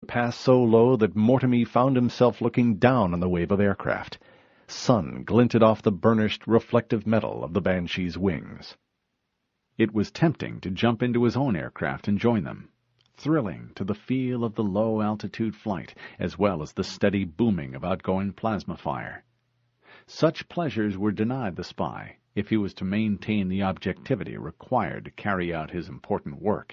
pass so low that Mortimer found himself looking down on the wave of aircraft. Sun glinted off the burnished, reflective metal of the Banshee's wings. It was tempting to jump into his own aircraft and join them, thrilling to the feel of the low-altitude flight, as well as the steady booming of outgoing plasma fire. Such pleasures were denied the spy if he was to maintain the objectivity required to carry out his important work.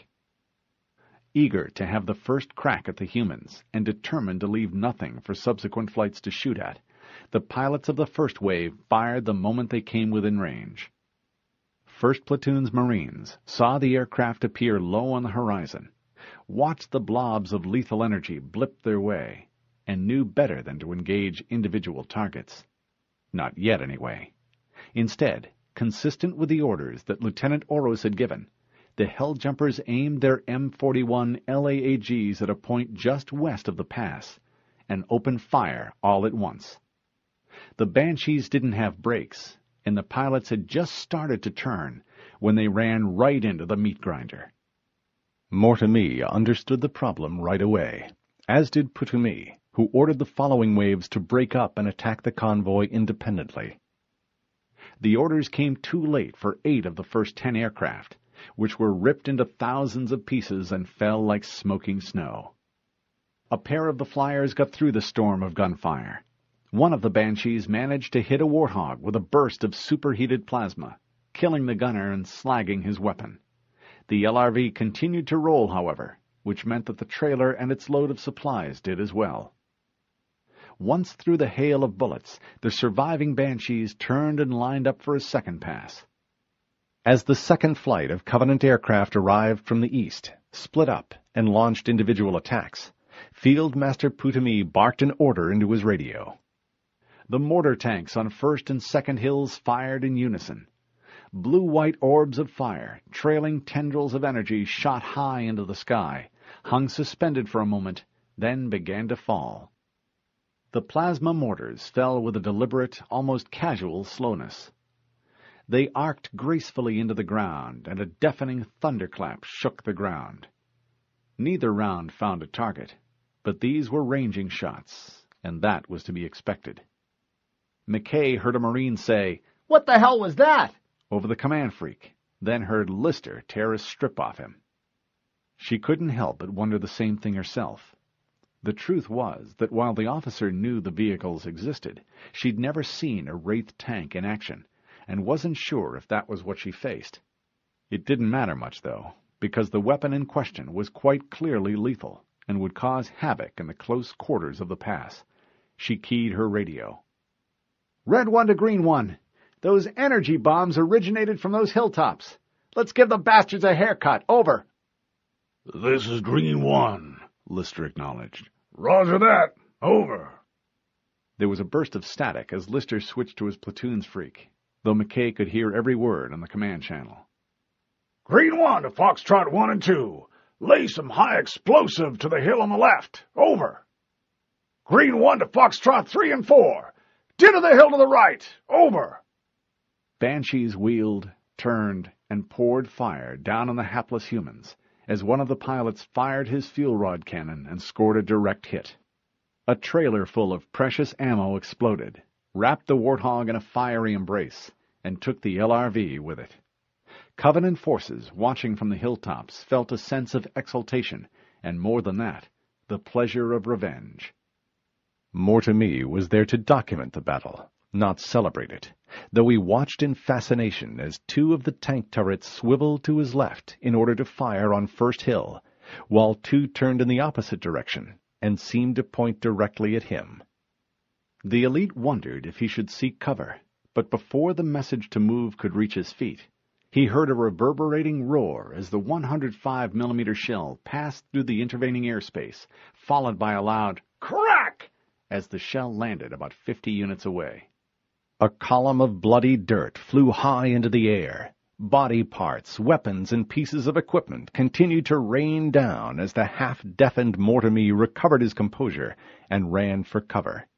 Eager to have the first crack at the humans, and determined to leave nothing for subsequent flights to shoot at, the pilots of the first wave fired the moment they came within range. First Platoon's Marines saw the aircraft appear low on the horizon, watched the blobs of lethal energy blip their way, and knew better than to engage individual targets. Not yet, anyway. Instead, consistent with the orders that Lieutenant Oros had given, the Helljumpers aimed their M41 LAAGs at a point just west of the pass and opened fire all at once. The Banshees didn't have brakes, and the pilots had just started to turn when they ran right into the meat grinder. Mortimer understood the problem right away, as did Putumi, who ordered the following waves to break up and attack the convoy independently. The orders came too late for 8 of the first 10 aircraft, which were ripped into thousands of pieces and fell like smoking snow. A pair of the flyers got through the storm of gunfire. One of the Banshees managed to hit a Warthog with a burst of superheated plasma, killing the gunner and slagging his weapon. The LRV continued to roll, however, which meant that the trailer and its load of supplies did as well. Once through the hail of bullets, the surviving Banshees turned and lined up for a second pass. As the second flight of Covenant aircraft arrived from the east, split up, and launched individual attacks, Field Master Putumi barked an order into his radio. The mortar tanks on first and second hills fired in unison. Blue-white orbs of fire, trailing tendrils of energy, shot high into the sky, hung suspended for a moment, then began to fall. The plasma mortars fell with a deliberate, almost casual slowness. They arced gracefully into the ground, and a deafening thunderclap shook the ground. Neither round found a target, but these were ranging shots, and that was to be expected. McKay heard a Marine say, "What the hell was that?" over the command freak, then heard Lister tear a strip off him. She couldn't help but wonder the same thing herself. The truth was that while the officer knew the vehicles existed, she'd never seen a Wraith tank in action, and wasn't sure if that was what she faced. It didn't matter much, though, because the weapon in question was quite clearly lethal, and would cause havoc in the close quarters of the pass. She keyed her radio. "Red 1 to Green 1. Those energy bombs originated from those hilltops. Let's give the bastards a haircut. Over." "This is Green 1, Lister acknowledged. "Roger that. Over." There was a burst of static as Lister switched to his platoon's freak, though McKay could hear every word on the command channel. "Green 1 to Foxtrot 1 and 2. Lay some high explosive to the hill on the left. Over." "Green 1 to Foxtrot 3 and 4. Ditto the hill to the right. Over." Banshees wheeled, turned, and poured fire down on the hapless humans as one of the pilots fired his fuel rod cannon and scored a direct hit. A trailer full of precious ammo exploded, wrapped the Warthog in a fiery embrace, and took the LRV with it. Covenant forces watching from the hilltops felt a sense of exultation, and more than that, the pleasure of revenge. Mortimer was there to document the battle, not celebrate it, though he watched in fascination as 2 of the tank turrets swiveled to his left in order to fire on First Hill, while 2 turned in the opposite direction and seemed to point directly at him. The elite wondered if he should seek cover, but before the message to move could reach his feet, he heard a reverberating roar as the 105mm shell passed through the intervening airspace, followed by a loud crack as the shell landed about 50 units away. A column of bloody dirt flew high into the air. Body parts, weapons, and pieces of equipment continued to rain down as the half-deafened Mortimer recovered his composure and ran for cover.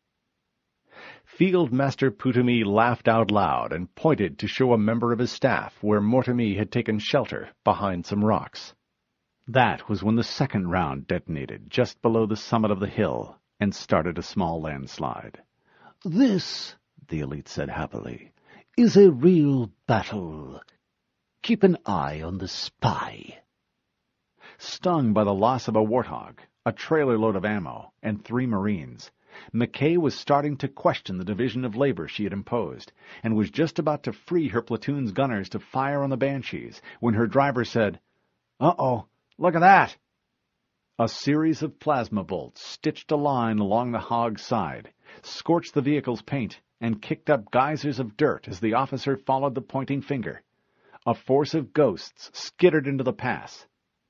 Field Master Putumi laughed out loud and pointed to show a member of his staff where Mortimer had taken shelter behind some rocks. That was when the second round detonated just below the summit of the hill and started a small landslide. "This," the elite said happily, "is a real battle. Keep an eye on the spy." Stung by the loss of a Warthog, a trailer load of ammo, and 3 Marines, McKay was starting to question the division of labor she had imposed, and was just about to free her platoon's gunners to fire on the Banshees when her driver said, "Uh-oh, look at that!" A series of plasma bolts stitched a line along the Hog's side, scorched the vehicle's paint, and kicked up geysers of dirt as the officer followed the pointing finger. A force of ghosts skittered into the pass.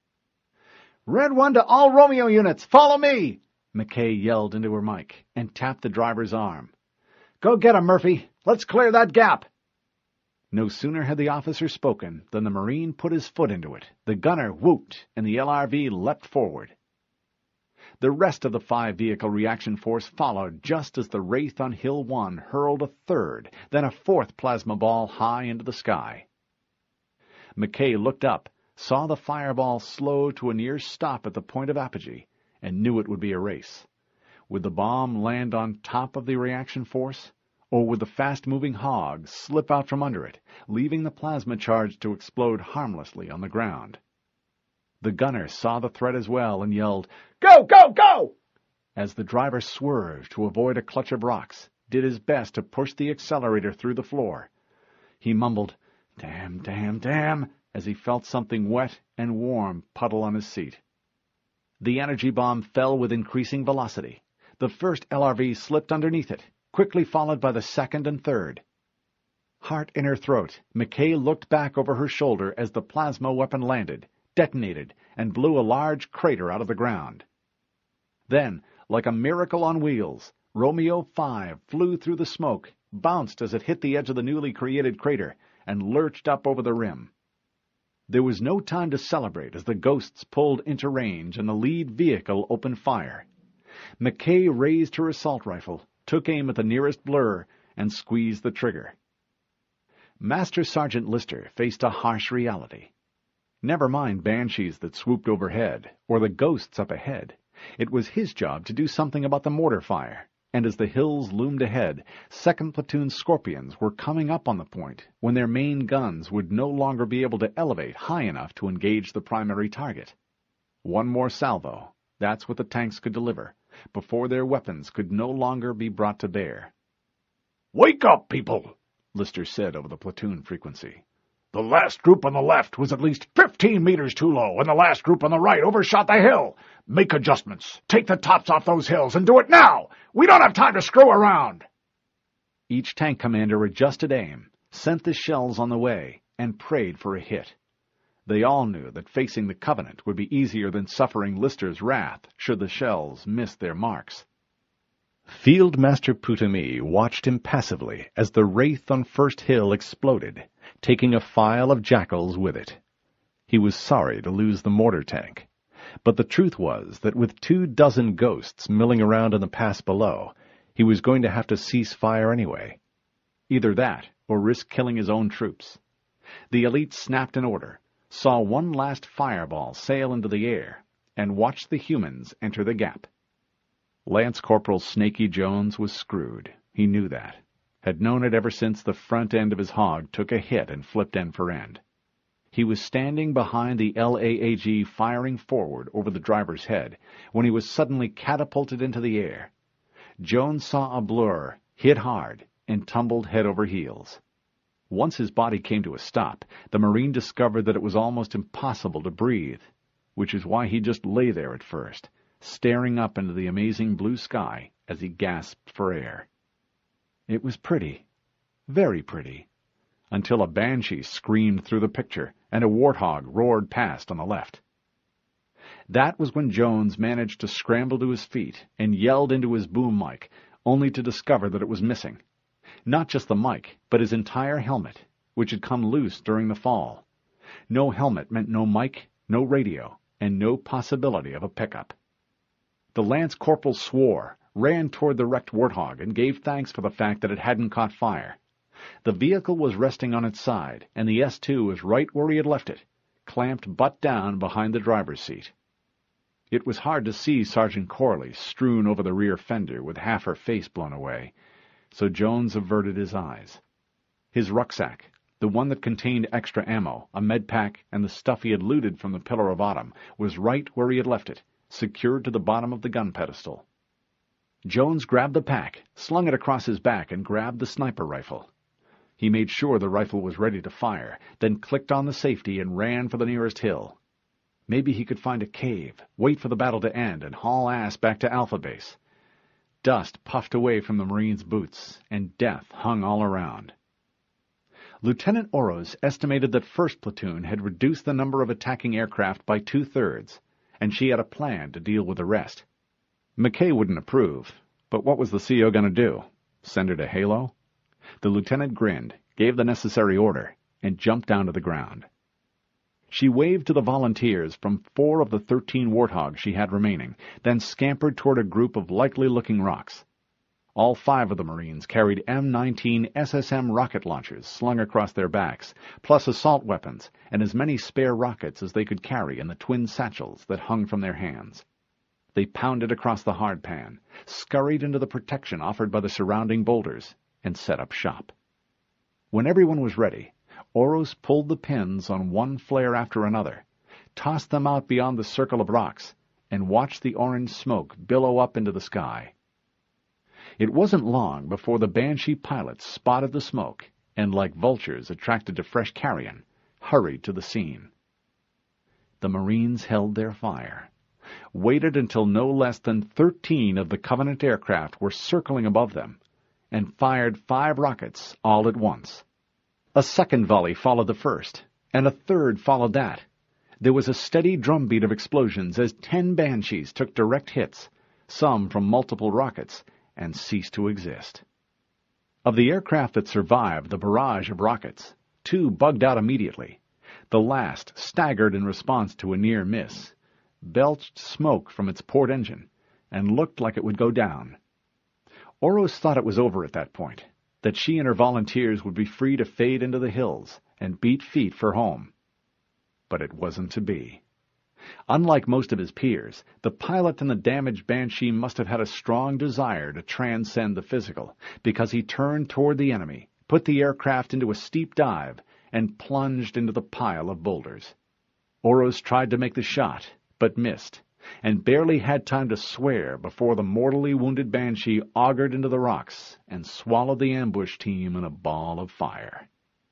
"Red 1 to all Romeo units, follow me!" McKay yelled into her mic and tapped the driver's arm. "Go get him, Murphy. Let's clear that gap." No sooner had the officer spoken than the Marine put his foot into it, the gunner whooped, and the LRV leapt forward. The rest of the 5-vehicle reaction force followed just as the Wraith on Hill 1 hurled a third, then a 4th plasma ball high into the sky. McKay looked up, saw the fireball slow to a near stop at the point of apogee, and knew it would be a race. Would the bomb land on top of the reaction force, or would the fast-moving Hog slip out from under it, leaving the plasma charge to explode harmlessly on the ground? The gunner saw the threat as well and yelled, "Go, go, go!" as the driver swerved to avoid a clutch of rocks, did his best to push the accelerator through the floor. He mumbled, "Damn, damn, damn," as he felt something wet and warm puddle on his seat. The energy bomb fell with increasing velocity. The first LRV slipped underneath it, quickly followed by the second and third. Heart in her throat, McKay looked back over her shoulder as the plasma weapon landed, detonated, and blew a large crater out of the ground. Then, like a miracle on wheels, Romeo 5 flew through the smoke, bounced as it hit the edge of the newly created crater, and lurched up over the rim. There was no time to celebrate as the ghosts pulled into range and the lead vehicle opened fire. McKay raised her assault rifle, took aim at the nearest blur, and squeezed the trigger. Master Sergeant Lister faced a harsh reality. Never mind Banshees that swooped overhead, or the ghosts up ahead. It was his job to do something about the mortar fire, and as the hills loomed ahead, 2nd Platoon Scorpions were coming up on the point when their main guns would no longer be able to elevate high enough to engage the primary target. One more salvo, that's what the tanks could deliver, before their weapons could no longer be brought to bear. "Wake up, people," Lister said over the platoon frequency. "The last group on the left was at least 15 meters too low, and the last group on the right overshot the hill. Make adjustments. Take the tops off those hills, and do it now! We don't have time to screw around!" Each tank commander adjusted aim, sent the shells on the way, and prayed for a hit. They all knew that facing the Covenant would be easier than suffering Lister's wrath should the shells miss their marks. Field Master Putami watched impassively as the Wraith on First Hill exploded, taking a file of jackals with it. He was sorry to lose the mortar tank, but the truth was that with 24 ghosts milling around in the pass below, he was going to have to cease fire anyway. Either that, or risk killing his own troops. The elite snapped an order, saw one last fireball sail into the air, and watched the humans enter the gap. Lance Corporal Snaky Jones was screwed. He knew that. Had known it ever since the front end of his Hog took a hit and flipped end for end. He was standing behind the LAAG firing forward over the driver's head when he was suddenly catapulted into the air. Jones saw a blur, hit hard, and tumbled head over heels. Once his body came to a stop, the Marine discovered that it was almost impossible to breathe, which is why he just lay there at first, staring up into the amazing blue sky as he gasped for air. It was pretty, very pretty, until a Banshee screamed through the picture and a Warthog roared past on the left. That was when Jones managed to scramble to his feet and yelled into his boom mic, only to discover that it was missing. Not just the mic, but his entire helmet, which had come loose during the fall. No helmet meant no mic, no radio, and no possibility of a pickup. The Lance Corporal swore, ran toward the wrecked Warthog, and gave thanks for the fact that it hadn't caught fire. The vehicle was resting on its side, and the S-2 was right where he had left it, clamped butt down behind the driver's seat. It was hard to see Sergeant Corley strewn over the rear fender with half her face blown away, so Jones averted his eyes. His rucksack, the one that contained extra ammo, a med pack, and the stuff he had looted from the Pillar of Autumn, was right where he had left it, secured to the bottom of the gun pedestal. Jones grabbed the pack, slung it across his back, and grabbed the sniper rifle. He made sure the rifle was ready to fire, then clicked on the safety and ran for the nearest hill. Maybe he could find a cave, wait for the battle to end, and haul ass back to Alpha Base. Dust puffed away from the Marines' boots, and death hung all around. Lieutenant Oros estimated that 1st Platoon had reduced the number of attacking aircraft by 2/3, and she had a plan to deal with the rest. McKay wouldn't approve, but what was the CO going to do? Send her to Halo? The lieutenant grinned, gave the necessary order, and jumped down to the ground. She waved to the volunteers from 4 of the 13 warthogs she had remaining, then scampered toward a group of likely-looking rocks. All 5 of the Marines carried M19 SSM rocket launchers slung across their backs, plus assault weapons and as many spare rockets as they could carry in the twin satchels that hung from their hands. They pounded across the hardpan, scurried into the protection offered by the surrounding boulders, and set up shop. When everyone was ready, Oros pulled the pins on one flare after another, tossed them out beyond the circle of rocks, and watched the orange smoke billow up into the sky. It wasn't long before the Banshee pilots spotted the smoke and, like vultures attracted to fresh carrion, hurried to the scene. The Marines held their fire, waited until no less than 13 of the Covenant aircraft were circling above them, and fired 5 rockets all at once. A second volley followed the first, and a third followed that. There was a steady drumbeat of explosions as 10 Banshees took direct hits, some from multiple rockets, and ceased to exist. Of the aircraft that survived the barrage of rockets, 2 bugged out immediately. The last staggered in response to a near miss, belched smoke from its port engine, and looked like it would go down. Oros thought it was over at that point, that she and her volunteers would be free to fade into the hills and beat feet for home. But it wasn't to be. Unlike most of his peers, the pilot in the damaged Banshee must have had a strong desire to transcend the physical, because he turned toward the enemy, put the aircraft into a steep dive, and plunged into the pile of boulders. Oros tried to make the shot, but missed, and barely had time to swear before the mortally wounded Banshee augured into the rocks and swallowed the ambush team in a ball of fire.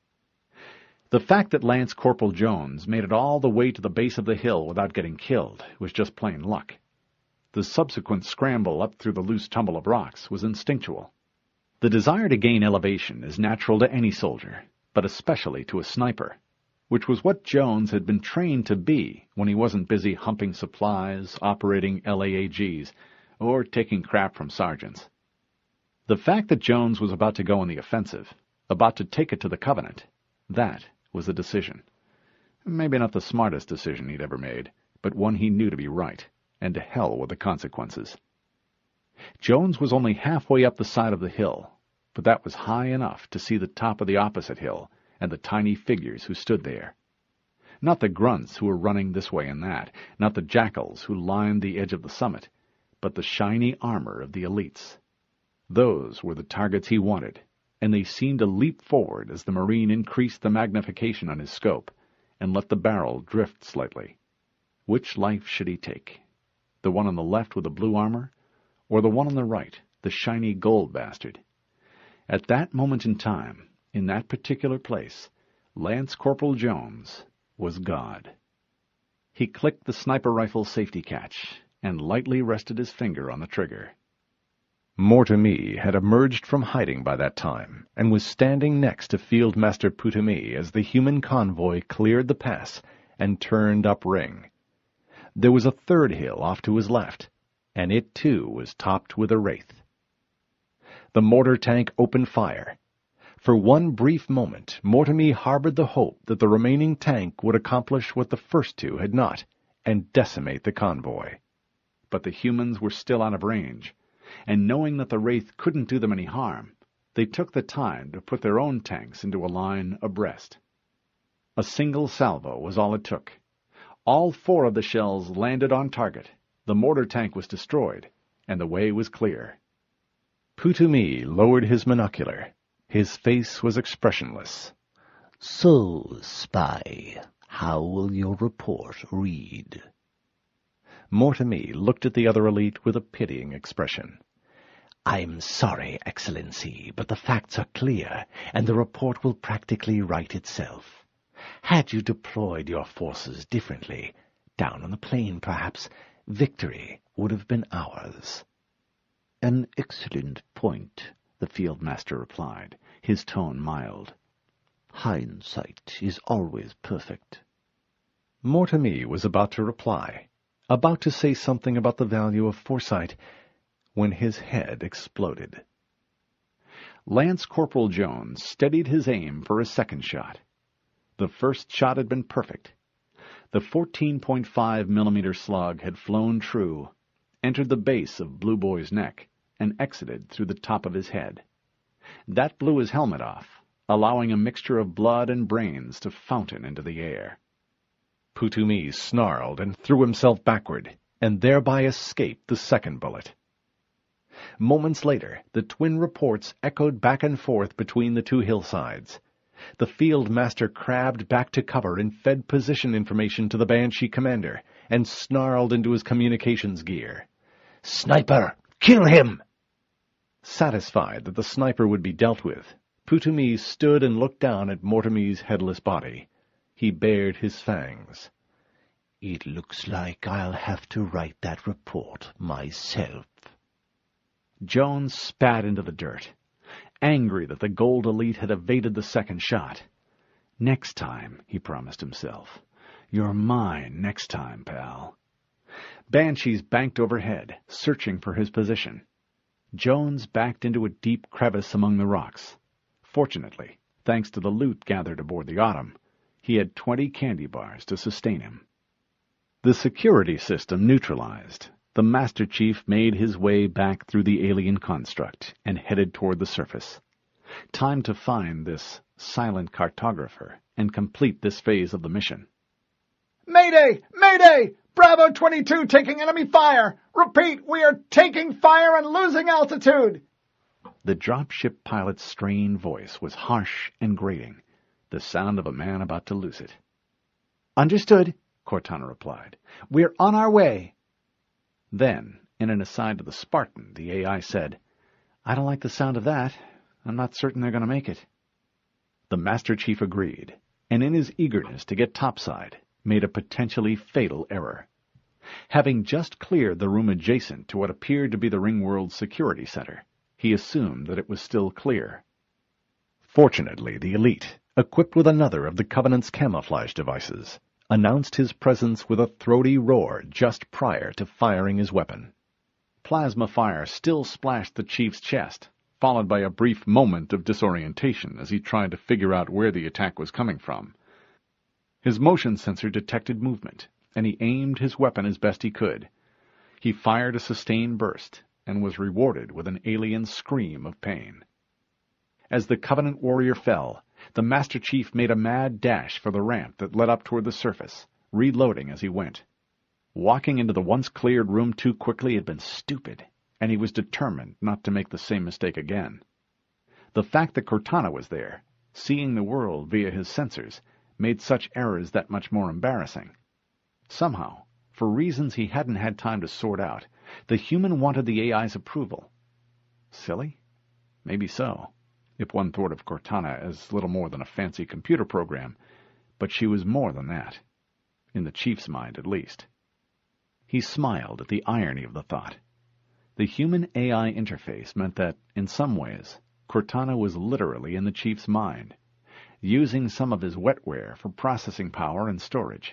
The fact that Lance Corporal Jones made it all the way to the base of the hill without getting killed was just plain luck. The subsequent scramble up through the loose tumble of rocks was instinctual. The desire to gain elevation is natural to any soldier, but especially to a sniper, which was what Jones had been trained to be when he wasn't busy humping supplies, operating LAAGs, or taking crap from sergeants. The fact that Jones was about to go on the offensive, about to take it to the Covenant, that was a decision. Maybe not the smartest decision he'd ever made, but one he knew to be right, and to hell with the consequences. Jones was only halfway up the side of the hill, but that was high enough to see the top of the opposite hill and the tiny figures who stood there. Not the grunts who were running this way and that, not the jackals who lined the edge of the summit, but the shiny armor of the elites. Those were the targets he wanted, and they seemed to leap forward as the Marine increased the magnification on his scope and let the barrel drift slightly. Which life should he take? The one on the left with the blue armor, or the one on the right, the shiny gold bastard? At that moment in time, in that particular place, Lance Corporal Jones was God. He clicked the sniper rifle's safety catch and lightly rested his finger on the trigger. Mortemy had emerged from hiding by that time and was standing next to Field Master Putami as the human convoy cleared the pass and turned upring. There was a third hill off to his left, and it too was topped with a wraith. The mortar tank opened fire. For one brief moment, Mortemy harbored the hope that the remaining tank would accomplish what the first 2 had not, and decimate the convoy. But the humans were still out of range, and knowing that the wraith couldn't do them any harm, they took the time to put their own tanks into a line abreast. A single salvo was all it took. All 4 of the shells landed on target, the mortar tank was destroyed, and the way was clear. Putu-Mi lowered his monocular. His face was expressionless. So, spy, how will your report read? Mortemi looked at the other elite with a pitying expression. I'm sorry, Excellency, but the facts are clear, and the report will practically write itself. Had you deployed your forces differently, down on the plain perhaps, victory would have been ours. An excellent point, the field master replied, his tone mild. Hindsight is always perfect. Mortemi was about to reply, about to say something about the value of foresight, when his head exploded. Lance Corporal Jones steadied his aim for a second shot. The first shot had been perfect. The 14.5 millimeter slug had flown true, entered the base of Blue Boy's neck, and exited through the top of his head. That blew his helmet off, allowing a mixture of blood and brains to fountain into the air. Putu-Mi snarled and threw himself backward, and thereby escaped the second bullet. Moments later, the twin reports echoed back and forth between the 2 hillsides. The field master crabbed back to cover and fed position information to the Banshee commander, and snarled into his communications gear. Sniper! Kill him! Satisfied that the sniper would be dealt with, Putu-Mi stood and looked down at Mortemi's headless body. He bared his fangs. It looks like I'll have to write that report myself. Jones spat into the dirt, angry that the Gold Elite had evaded the second shot. Next time, he promised himself. You're mine next time, pal. Banshees banked overhead, searching for his position. Jones backed into a deep crevice among the rocks. Fortunately, thanks to the loot gathered aboard the Autumn, he had 20 candy bars to sustain him. The security system neutralized, the Master Chief made his way back through the alien construct and headed toward the surface. Time to find this silent cartographer and complete this phase of the mission. Mayday! Mayday! Bravo 22 taking enemy fire! Repeat, we are taking fire and losing altitude! The dropship pilot's strained voice was harsh and grating, the sound of a man about to lose it. Understood, Cortana replied. We're on our way. Then, in an aside to the Spartan, the AI said, I don't like the sound of that. I'm not certain they're going to make it. The Master Chief agreed, and in his eagerness to get topside, made a potentially fatal error. Having just cleared the room adjacent to what appeared to be the Ringworld Security Center, he assumed that it was still clear. Fortunately, the elite, equipped with another of the Covenant's camouflage devices, announced his presence with a throaty roar just prior to firing his weapon. Plasma fire still splashed the Chief's chest, followed by a brief moment of disorientation as he tried to figure out where the attack was coming from. His motion sensor detected movement, and he aimed his weapon as best he could. He fired a sustained burst, and was rewarded with an alien scream of pain. As the Covenant warrior fell, the Master Chief made a mad dash for the ramp that led up toward the surface, reloading as he went. Walking into the once-cleared room too quickly had been stupid, and he was determined not to make the same mistake again. The fact that Cortana was there, seeing the world via his sensors, made such errors that much more embarrassing. Somehow, for reasons he hadn't had time to sort out, the human wanted the AI's approval. Silly? Maybe so, if one thought of Cortana as little more than a fancy computer program, but she was more than that, in the Chief's mind at least. He smiled at the irony of the thought. The human-AI interface meant that, in some ways, Cortana was literally in the Chief's mind, using some of his wetware for processing power and storage.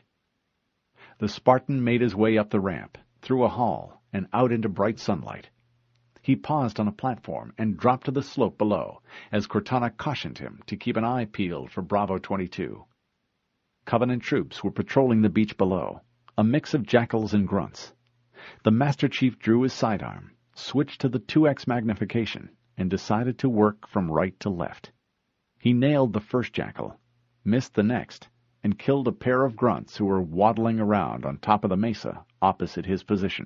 The Spartan made his way up the ramp, through a hall, and out into bright sunlight. He paused on a platform and dropped to the slope below, as Cortana cautioned him to keep an eye peeled for Bravo 22. Covenant troops were patrolling the beach below, a mix of jackals and grunts. The Master Chief drew his sidearm, switched to the 2x magnification, and decided to work from right to left. He nailed the first jackal, missed the next, and killed a pair of grunts who were waddling around on top of the mesa opposite his position.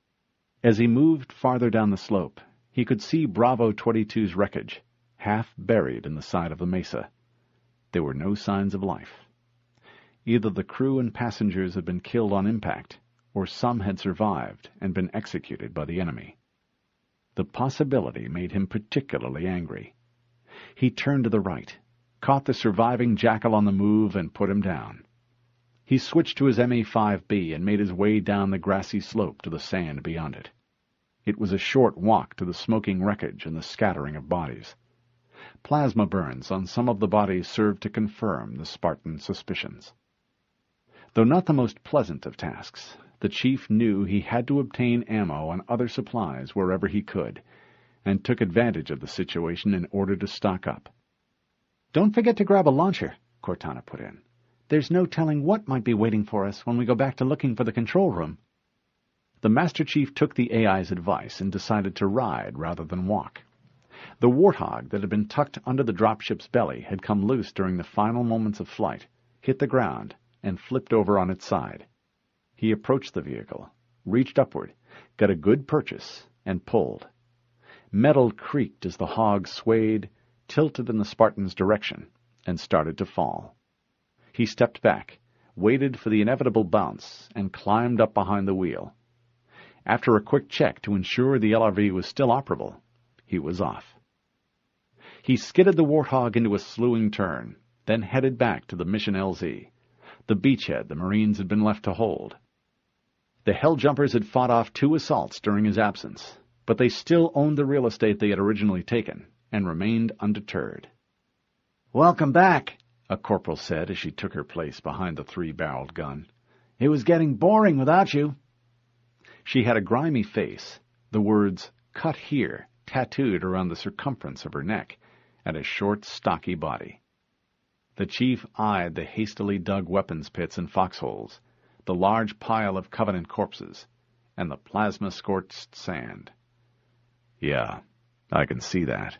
As he moved farther down the slope, he could see Bravo 22's wreckage, half buried in the side of the mesa. There were no signs of life. Either the crew and passengers had been killed on impact, or some had survived and been executed by the enemy. The possibility made him particularly angry. He turned to the right, caught the surviving jackal on the move, and put him down. He switched to his MA-5B and made his way down the grassy slope to the sand beyond it. It was a short walk to the smoking wreckage and the scattering of bodies. Plasma burns on some of the bodies served to confirm the Spartan suspicions. Though not the most pleasant of tasks, the chief knew he had to obtain ammo and other supplies wherever he could, and took advantage of the situation in order to stock up. "Don't forget to grab a launcher," Cortana put in. "There's no telling what might be waiting for us when we go back to looking for the control room." The Master Chief took the AI's advice and decided to ride rather than walk. The warthog that had been tucked under the dropship's belly had come loose during the final moments of flight, hit the ground, and flipped over on its side. He approached the vehicle, reached upward, got a good purchase, and pulled. Metal creaked as the hog swayed, tilted in the Spartan's direction, and started to fall. He stepped back, waited for the inevitable bounce, and climbed up behind the wheel. After a quick check to ensure the LRV was still operable, he was off. He skidded the warthog into a slewing turn, then headed back to the Mission LZ, the beachhead the Marines had been left to hold. The Helljumpers had fought off 2 assaults during his absence, but they still owned the real estate they had originally taken, and remained undeterred. "Welcome back," a corporal said as she took her place behind the 3-barreled gun. "It was getting boring without you." She had a grimy face, the words "Cut Here" tattooed around the circumference of her neck, and a short, stocky body. The chief eyed the hastily dug weapons pits and foxholes, the large pile of Covenant corpses, and the plasma-scorched sand. "Yeah, I can see that."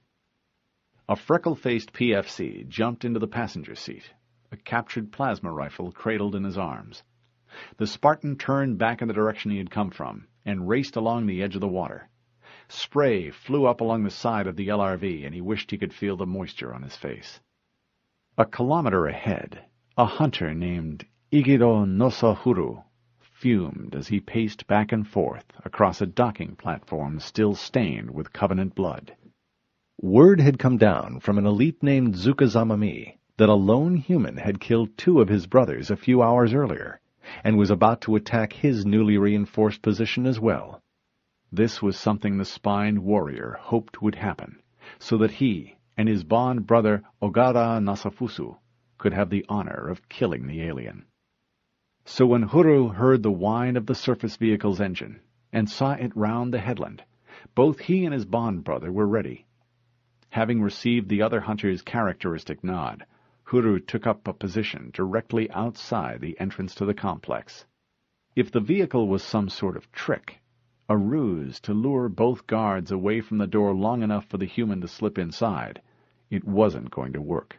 A freckle-faced PFC jumped into the passenger seat, a captured plasma rifle cradled in his arms. The Spartan turned back in the direction he had come from and raced along the edge of the water. Spray flew up along the side of the LRV, and he wished he could feel the moisture on his face. A kilometer ahead, a hunter named Igiro Nosahuru fumed as he paced back and forth across a docking platform still stained with Covenant blood. Word had come down from an elite named Zukazama-mi that a lone human had killed 2 of his brothers a few hours earlier, and was about to attack his newly reinforced position as well. This was something the spined warrior hoped would happen, so that he and his bond brother Ogata Nasafusu could have the honor of killing the alien. So when Huru heard the whine of the surface vehicle's engine and saw it round the headland, both he and his bond brother were ready. Having received the other hunter's characteristic nod, Huru took up a position directly outside the entrance to the complex. If the vehicle was some sort of trick, a ruse to lure both guards away from the door long enough for the human to slip inside, it wasn't going to work.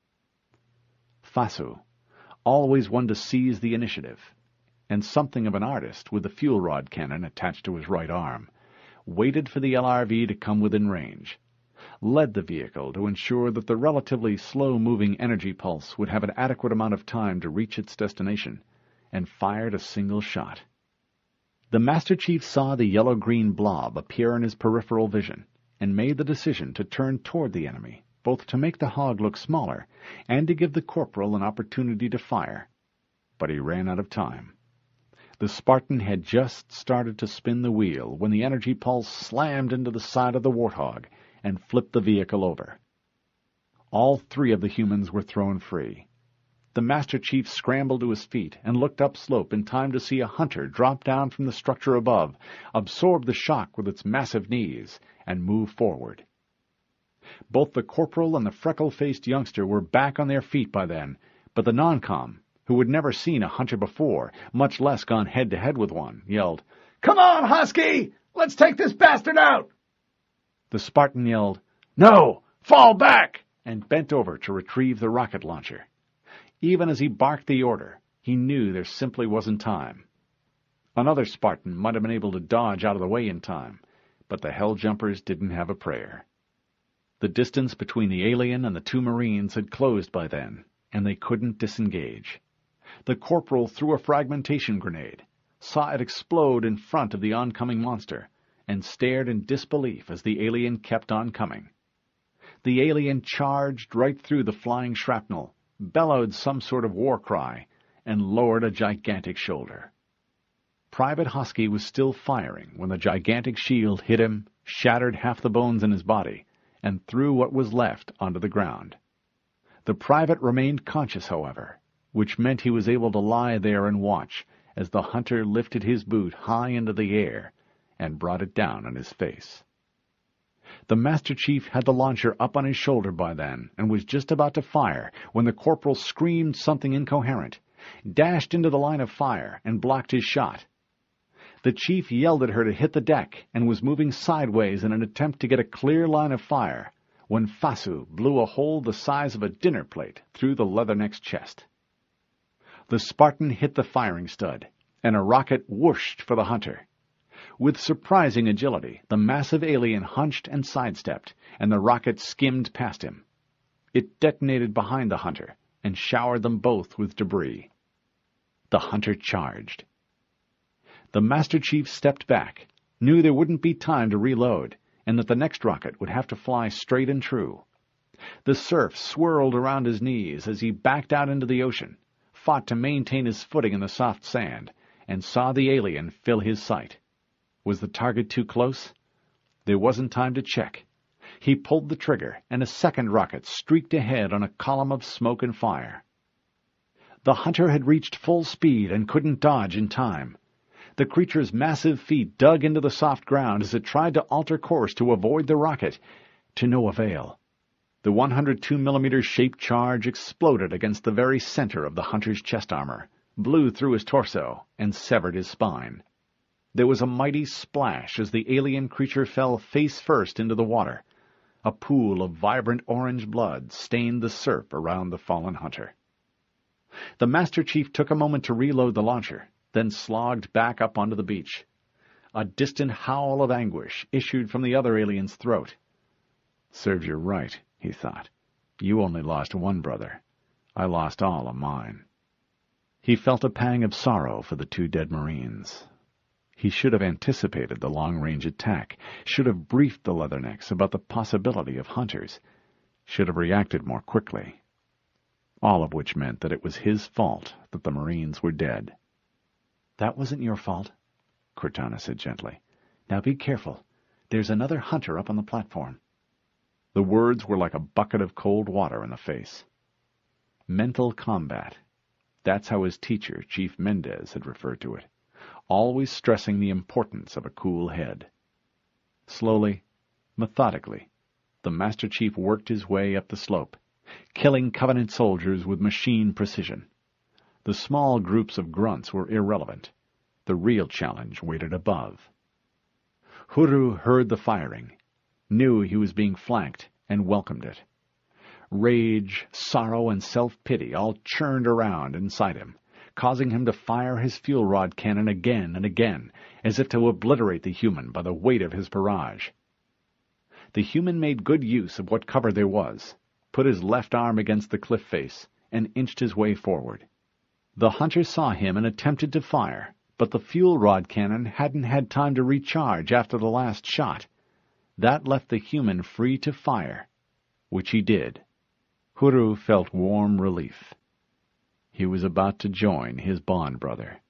Fasu, always one to seize the initiative, and something of an artist with the fuel rod cannon attached to his right arm, waited for the LRV to come within range, led the vehicle to ensure that the relatively slow-moving energy pulse would have an adequate amount of time to reach its destination, and fired a single shot. The Master Chief saw the yellow-green blob appear in his peripheral vision, and made the decision to turn toward the enemy, both to make the hog look smaller and to give the corporal an opportunity to fire. But he ran out of time. The Spartan had just started to spin the wheel when the energy pulse slammed into the side of the warthog and flipped the vehicle over. All 3 of the humans were thrown free. The Master Chief scrambled to his feet and looked upslope in time to see a hunter drop down from the structure above, absorb the shock with its massive knees, and move forward. Both the corporal and the freckle-faced youngster were back on their feet by then, but the non-com, who had never seen a hunter before, much less gone head-to-head with one, yelled, "Come on, Husky! Let's take this bastard out!" The Spartan yelled, "No! Fall back!" and bent over to retrieve the rocket launcher. Even as he barked the order, he knew there simply wasn't time. Another Spartan might have been able to dodge out of the way in time, but the Hell Jumpers didn't have a prayer. The distance between the alien and the two Marines had closed by then, and they couldn't disengage. The corporal threw a fragmentation grenade, saw it explode in front of the oncoming monster, and stared in disbelief as the alien kept on coming. The alien charged right through the flying shrapnel, bellowed some sort of war cry, and lowered a gigantic shoulder. Private Husky was still firing when the gigantic shield hit him, shattered half the bones in his body, and threw what was left onto the ground. The private remained conscious, however, which meant he was able to lie there and watch as the hunter lifted his boot high into the air and brought it down on his face. The Master Chief had the launcher up on his shoulder by then and was just about to fire when the corporal screamed something incoherent, dashed into the line of fire, and blocked his shot. The chief yelled at her to hit the deck and was moving sideways in an attempt to get a clear line of fire when Fasu blew a hole the size of a dinner plate through the Leatherneck's chest. The Spartan hit the firing stud, and a rocket whooshed for the hunter. With surprising agility, the massive alien hunched and sidestepped, and the rocket skimmed past him. It detonated behind the hunter and showered them both with debris. The hunter charged. The Master Chief stepped back, knew there wouldn't be time to reload, and that the next rocket would have to fly straight and true. The surf swirled around his knees as he backed out into the ocean, fought to maintain his footing in the soft sand, and saw the alien fill his sight. Was the target too close? There wasn't time to check. He pulled the trigger, and a second rocket streaked ahead on a column of smoke and fire. The hunter had reached full speed and couldn't dodge in time. The creature's massive feet dug into the soft ground as it tried to alter course to avoid the rocket, to no avail. The 102mm shaped charge exploded against the very center of the hunter's chest armor, blew through his torso, and severed his spine. There was a mighty splash as the alien creature fell face first into the water. A pool of vibrant orange blood stained the surf around the fallen hunter. The Master Chief took a moment to reload the launcher, then slogged back up onto the beach. A distant howl of anguish issued from the other alien's throat. "Serves you right," he thought. "You only lost one brother. I lost all of mine." He felt a pang of sorrow for the two dead Marines. He should have anticipated the long-range attack, should have briefed the Leathernecks about the possibility of hunters, should have reacted more quickly. All of which meant that it was his fault that the Marines were dead. "That wasn't your fault," Cortana said gently. "Now be careful. There's another hunter up on the platform." The words were like a bucket of cold water in the face. Mental combat. That's how his teacher, Chief Mendez, had referred to it, always stressing the importance of a cool head. Slowly, methodically, the Master Chief worked his way up the slope, killing Covenant soldiers with machine precision. The small groups of grunts were irrelevant. The real challenge waited above. Huru heard the firing, knew he was being flanked, and welcomed it. Rage, sorrow, and self-pity all churned around inside him, causing him to fire his fuel rod cannon again and again, as if to obliterate the human by the weight of his barrage. The human made good use of what cover there was, put his left arm against the cliff face, and inched his way forward. The hunter saw him and attempted to fire, but the fuel rod cannon hadn't had time to recharge after the last shot. That left the human free to fire, which he did. Huru felt warm relief. He was about to join his bond brother.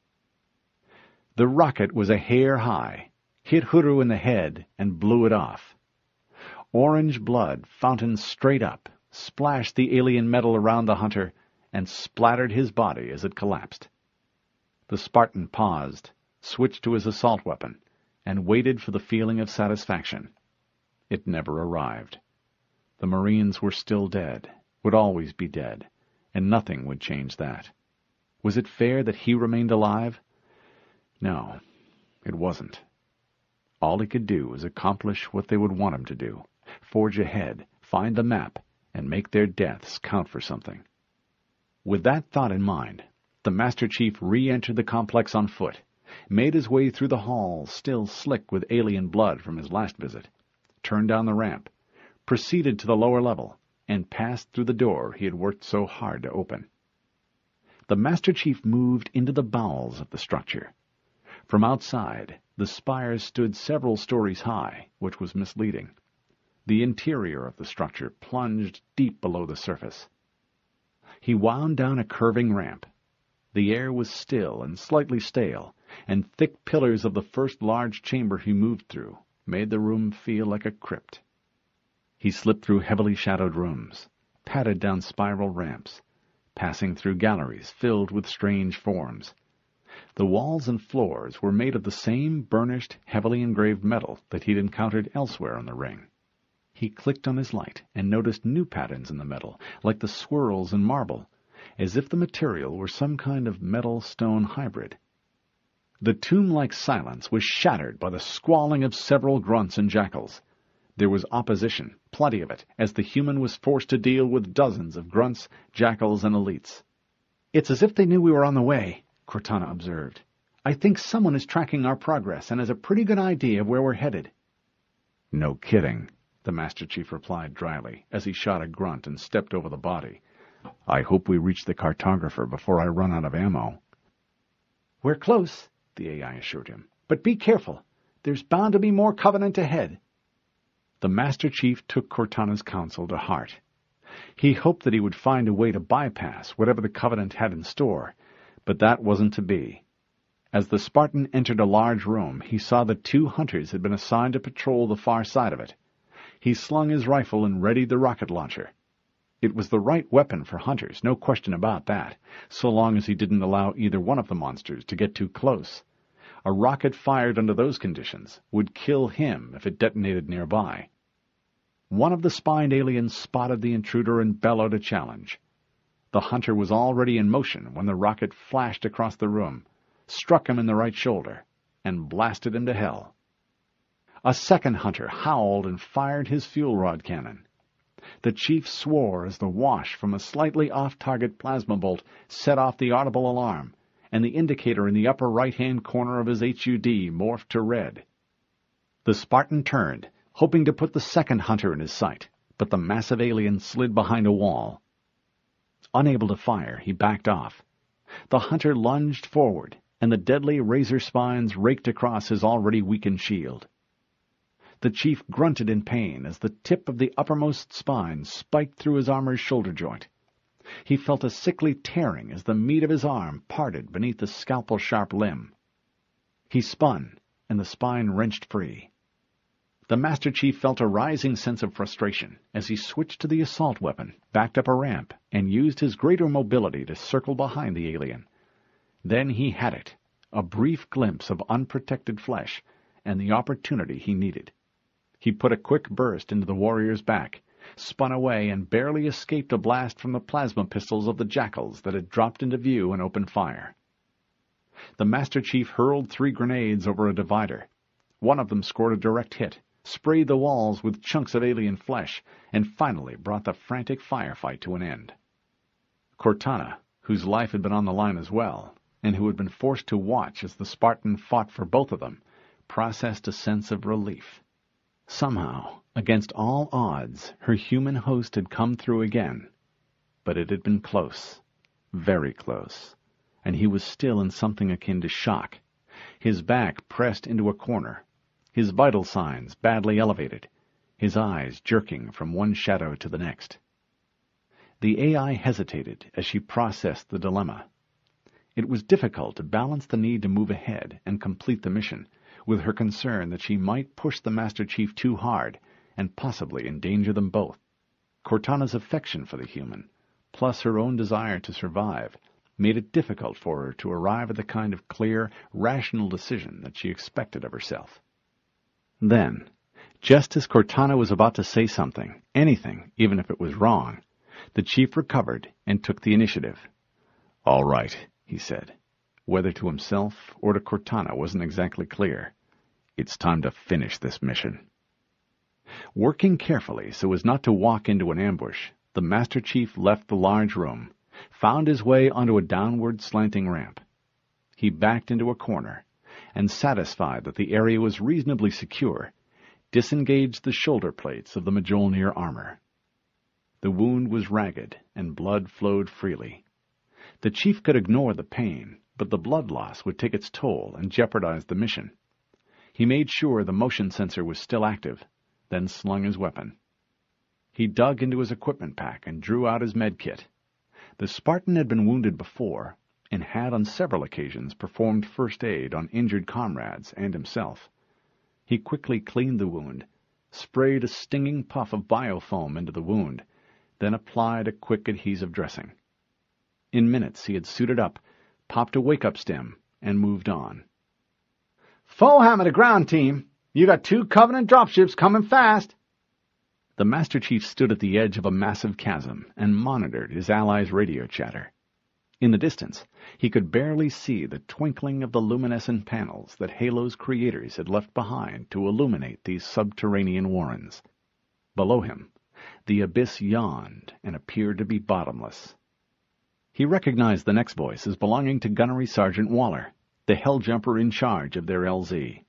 The rocket was a hair high, hit Huru in the head, and blew it off. Orange blood fountained straight up, splashed the alien metal around the hunter, and splattered his body as it collapsed. The Spartan paused, switched to his assault weapon, and waited for the feeling of satisfaction. It never arrived. The Marines were still dead, would always be dead, and nothing would change that. Was it fair that he remained alive? No, it wasn't. All he could do was accomplish what they would want him to do, forge ahead, find the map, and make their deaths count for something. With that thought in mind, the Master Chief re-entered the complex on foot, made his way through the halls still slick with alien blood from his last visit, turned down the ramp, proceeded to the lower level, and passed through the door he had worked so hard to open. The Master Chief moved into the bowels of the structure. From outside, the spires stood several stories high, which was misleading. The interior of the structure plunged deep below the surface. He wound down a curving ramp. The air was still and slightly stale, and thick pillars of the first large chamber he moved through made the room feel like a crypt. He slipped through heavily shadowed rooms, padded down spiral ramps, passing through galleries filled with strange forms. The walls and floors were made of the same burnished, heavily engraved metal that he'd encountered elsewhere on the ring. He clicked on his light and noticed new patterns in the metal, like the swirls in marble, as if the material were some kind of metal-stone hybrid. The tomb-like silence was shattered by the squalling of several grunts and jackals. There was opposition, plenty of it, as the human was forced to deal with dozens of grunts, jackals, and elites. "It's as if they knew we were on the way," Cortana observed. "I think someone is tracking our progress and has a pretty good idea of where we're headed." "No kidding," the Master Chief replied dryly, as he shot a grunt and stepped over the body. "I hope we reach the cartographer before I run out of ammo." "We're close," the AI assured him. "But be careful. There's bound to be more Covenant ahead." The Master Chief took Cortana's counsel to heart. He hoped that he would find a way to bypass whatever the Covenant had in store, but that wasn't to be. As the Spartan entered a large room, he saw that 2 hunters had been assigned to patrol the far side of it. He slung his rifle and readied the rocket launcher. It was the right weapon for hunters, no question about that, so long as he didn't allow either one of the monsters to get too close. A rocket fired under those conditions would kill him if it detonated nearby. One of the spined aliens spotted the intruder and bellowed a challenge. The hunter was already in motion when the rocket flashed across the room, struck him in the right shoulder, and blasted him to hell. A second hunter howled and fired his fuel rod cannon. The chief swore as the wash from a slightly off-target plasma bolt set off the audible alarm, and the indicator in the upper right-hand corner of his HUD morphed to red. The Spartan turned, hoping to put the second hunter in his sight, but the massive alien slid behind a wall. Unable to fire, he backed off. The hunter lunged forward, and the deadly razor spines raked across his already weakened shield. The chief grunted in pain as the tip of the uppermost spine spiked through his armor's shoulder joint. He felt a sickly tearing as the meat of his arm parted beneath the scalpel-sharp limb. He spun, and the spine wrenched free. The Master Chief felt a rising sense of frustration as he switched to the assault weapon, backed up a ramp, and used his greater mobility to circle behind the alien. Then he had it, a brief glimpse of unprotected flesh, and the opportunity he needed. He put a quick burst into the warrior's back, spun away, and barely escaped a blast from the plasma pistols of the jackals that had dropped into view and opened fire. The Master Chief hurled 3 grenades over a divider. One of them scored a direct hit, sprayed the walls with chunks of alien flesh, and finally brought the frantic firefight to an end. Cortana, whose life had been on the line as well, and who had been forced to watch as the Spartan fought for both of them, processed a sense of relief. Somehow, against all odds, her human host had come through again. But it had been close, very close, and he was still in something akin to shock, his back pressed into a corner, his vital signs badly elevated, his eyes jerking from one shadow to the next. The AI hesitated as she processed the dilemma. It was difficult to balance the need to move ahead and complete the mission, with her concern that she might push the Master Chief too hard and possibly endanger them both. Cortana's affection for the human, plus her own desire to survive, made it difficult for her to arrive at the kind of clear, rational decision that she expected of herself. Then, just as Cortana was about to say something, anything, even if it was wrong, the chief recovered and took the initiative. "All right," he said. Whether to himself or to Cortana wasn't exactly clear. "It's time to finish this mission." Working carefully so as not to walk into an ambush, the Master Chief left the large room, found his way onto a downward slanting ramp. He backed into a corner, and satisfied that the area was reasonably secure, disengaged the shoulder plates of the Mjolnir armor. The wound was ragged, and blood flowed freely. The chief could ignore the pain, but the blood loss would take its toll and jeopardize the mission. He made sure the motion sensor was still active, then slung his weapon. He dug into his equipment pack and drew out his med kit. The Spartan had been wounded before, and had on several occasions performed first aid on injured comrades and himself. He quickly cleaned the wound, sprayed a stinging puff of biofoam into the wound, then applied a quick adhesive dressing. In minutes he had suited up, popped a wake-up stim, and moved on. "Fohammer to ground, team! You got 2 Covenant dropships coming fast!" The Master Chief stood at the edge of a massive chasm and monitored his allies' radio chatter. In the distance, he could barely see the twinkling of the luminescent panels that Halo's creators had left behind to illuminate these subterranean warrens. Below him, the abyss yawned and appeared to be bottomless. He recognized the next voice as belonging to Gunnery Sergeant Waller, the Helljumper in charge of their LZ.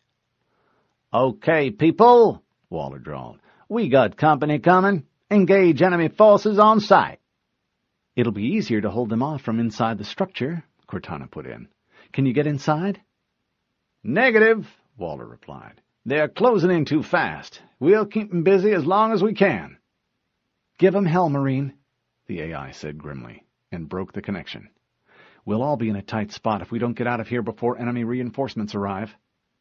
"Okay, people," Waller drawled. "We got company coming. Engage enemy forces on sight." "It'll be easier to hold them off from inside the structure," Cortana put in. "Can you get inside?" "Negative," Waller replied. "They're closing in too fast. We'll keep them busy as long as we can." "Give 'em hell, Marine," the AI said grimly, and broke the connection. "We'll all be in a tight spot if we don't get out of here before enemy reinforcements arrive."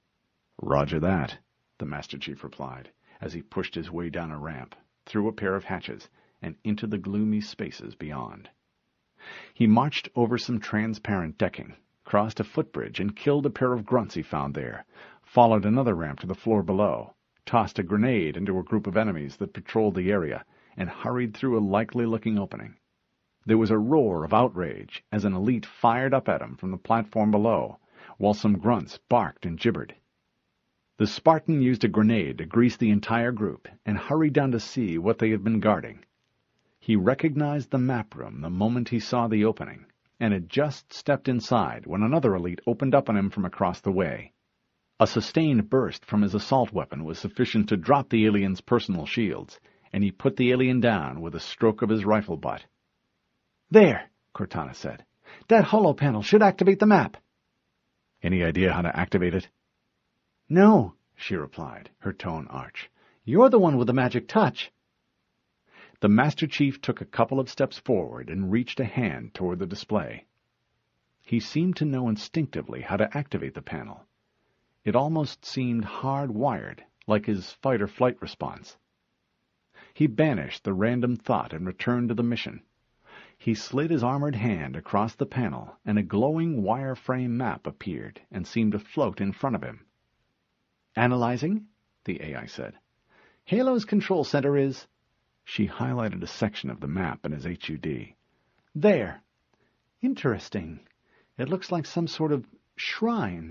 "Roger that," the Master Chief replied, as he pushed his way down a ramp, through a pair of hatches, and into the gloomy spaces beyond. He marched over some transparent decking, crossed a footbridge and killed a pair of grunts he found there, followed another ramp to the floor below, tossed a grenade into a group of enemies that patrolled the area, and hurried through a likely-looking opening. There was a roar of outrage as an elite fired up at him from the platform below, while some grunts barked and gibbered. The Spartan used a grenade to grease the entire group and hurried down to see what they had been guarding. He recognized the map room the moment he saw the opening, and had just stepped inside when another elite opened up on him from across the way. A sustained burst from his assault weapon was sufficient to drop the alien's personal shields, and he put the alien down with a stroke of his rifle butt. "There," Cortana said. "That holo panel should activate the map." "Any idea how to activate it?" "No," she replied, her tone arch. "You're the one with the magic touch." The Master Chief took a couple of steps forward and reached a hand toward the display. He seemed to know instinctively how to activate the panel. It almost seemed hard-wired, like his fight-or-flight response. He banished the random thought and returned to the mission. He slid his armored hand across the panel, and a glowing wireframe map appeared and seemed to float in front of him. "Analyzing," the AI said. "Halo's control center is—" She highlighted a section of the map in his HUD. "There. Interesting. It looks like some sort of shrine."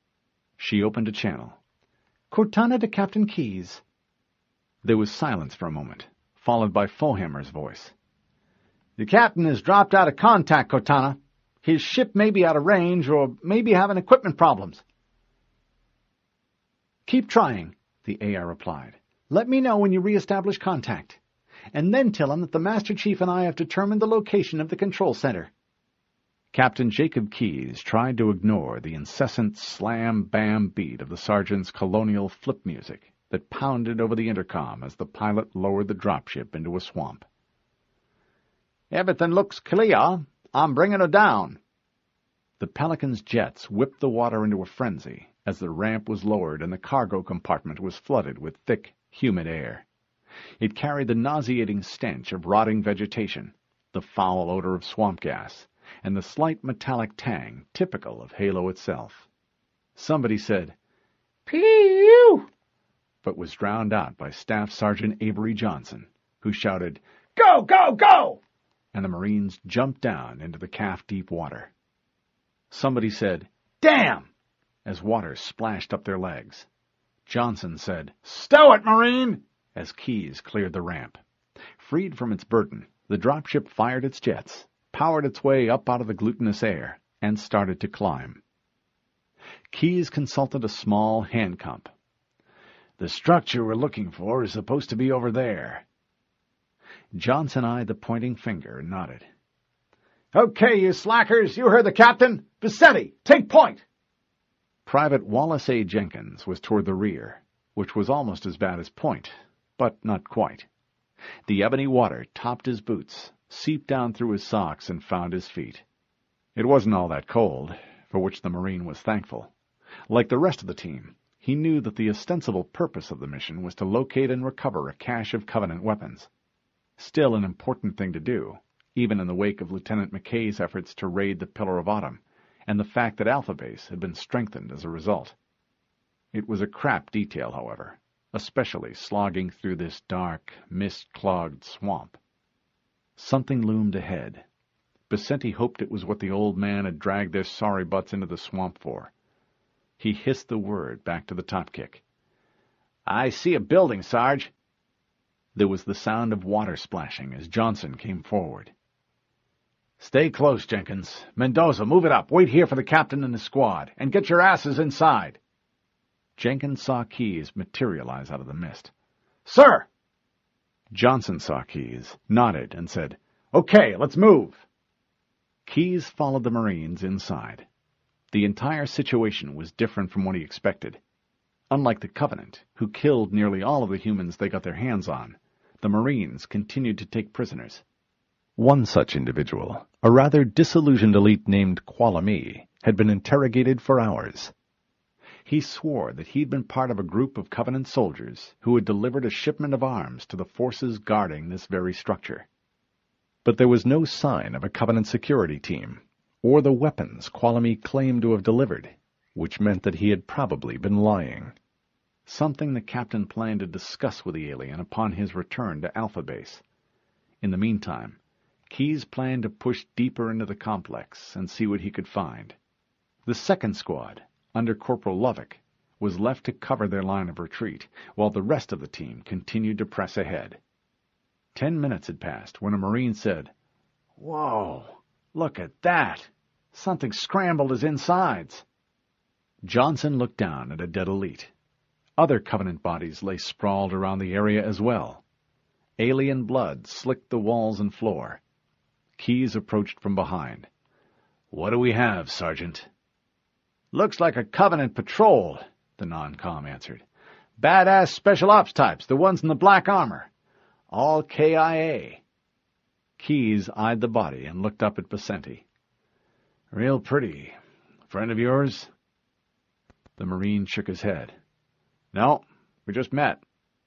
She opened a channel. "Cortana to Captain Keyes." There was silence for a moment, followed by Fohammer's voice. "The captain has dropped out of contact, Cortana. His ship may be out of range, or may be having equipment problems." "Keep trying," the AI replied. "Let me know when you reestablish contact. And then tell him that the Master Chief and I have determined the location of the control center." Captain Jacob Keyes tried to ignore the incessant slam-bam beat of the sergeant's colonial flip music that pounded over the intercom as the pilot lowered the dropship into a swamp. "Everything looks clear. I'm bringing her down." The Pelican's jets whipped the water into a frenzy as the ramp was lowered and the cargo compartment was flooded with thick, humid air. It carried the nauseating stench of rotting vegetation, the foul odor of swamp gas, and the slight metallic tang typical of Halo itself. Somebody said, "Pew!" but was drowned out by Staff Sergeant Avery Johnson, who shouted, "Go, go, go!" and the Marines jumped down into the calf-deep water. Somebody said, "Damn!" as water splashed up their legs. Johnson said, "Stow it, Marine!" as Keyes cleared the ramp. Freed from its burden, the dropship fired its jets, powered its way up out of the glutinous air, and started to climb. Keyes consulted a small hand comp. "The structure we're looking for is supposed to be over there." Johnson eyed the pointing finger and nodded. "Okay, you slackers, you heard the captain. Vicente, take point!" Private Wallace A. Jenkins was toward the rear, which was almost as bad as point, but not quite. The ebony water topped his boots, seeped down through his socks, and found his feet. It wasn't all that cold, for which the Marine was thankful. Like the rest of the team, he knew that the ostensible purpose of the mission was to locate and recover a cache of Covenant weapons. Still an important thing to do, even in the wake of Lieutenant McKay's efforts to raid the Pillar of Autumn, and the fact that Alpha Base had been strengthened as a result. It was a crap detail, however, especially slogging through this dark, mist-clogged swamp. Something loomed ahead. Vicente hoped it was what the old man had dragged their sorry butts into the swamp for. He hissed the word back to the top kick. "I see a building, Sarge." There was the sound of water splashing as Johnson came forward. "Stay close, Jenkins. Mendoza, move it up. Wait here for the captain and his squad, and get your asses inside." Jenkins saw Keyes materialize out of the mist. "Sir!" Johnson saw Keyes, nodded, and said, "Okay, let's move." Keyes followed the Marines inside. The entire situation was different from what he expected. Unlike the Covenant, who killed nearly all of the humans they got their hands on, the Marines continued to take prisoners. One such individual, a rather disillusioned elite named Qualamy, had been interrogated for hours. He swore that he'd been part of a group of Covenant soldiers who had delivered a shipment of arms to the forces guarding this very structure. But there was no sign of a Covenant security team, or the weapons Qualamy claimed to have delivered, which meant that he had probably been lying. Something the captain planned to discuss with the alien upon his return to Alpha Base. In the meantime, Keyes planned to push deeper into the complex and see what he could find. The second squad, under Corporal Lovick, was left to cover their line of retreat, while the rest of the team continued to press ahead. 10 minutes had passed when a Marine said, "Whoa, look at that! Something scrambled his insides." Johnson looked down at a dead elite. Other Covenant bodies lay sprawled around the area as well. Alien blood slicked the walls and floor. Keyes approached from behind. "What do we have, Sergeant?" "Looks like a Covenant patrol," the non-com answered. "Badass special ops types, the ones in the black armor. All KIA." Keyes eyed the body and looked up at Vicente. "Real pretty. Friend of yours?" The Marine shook his head. "No, we just met."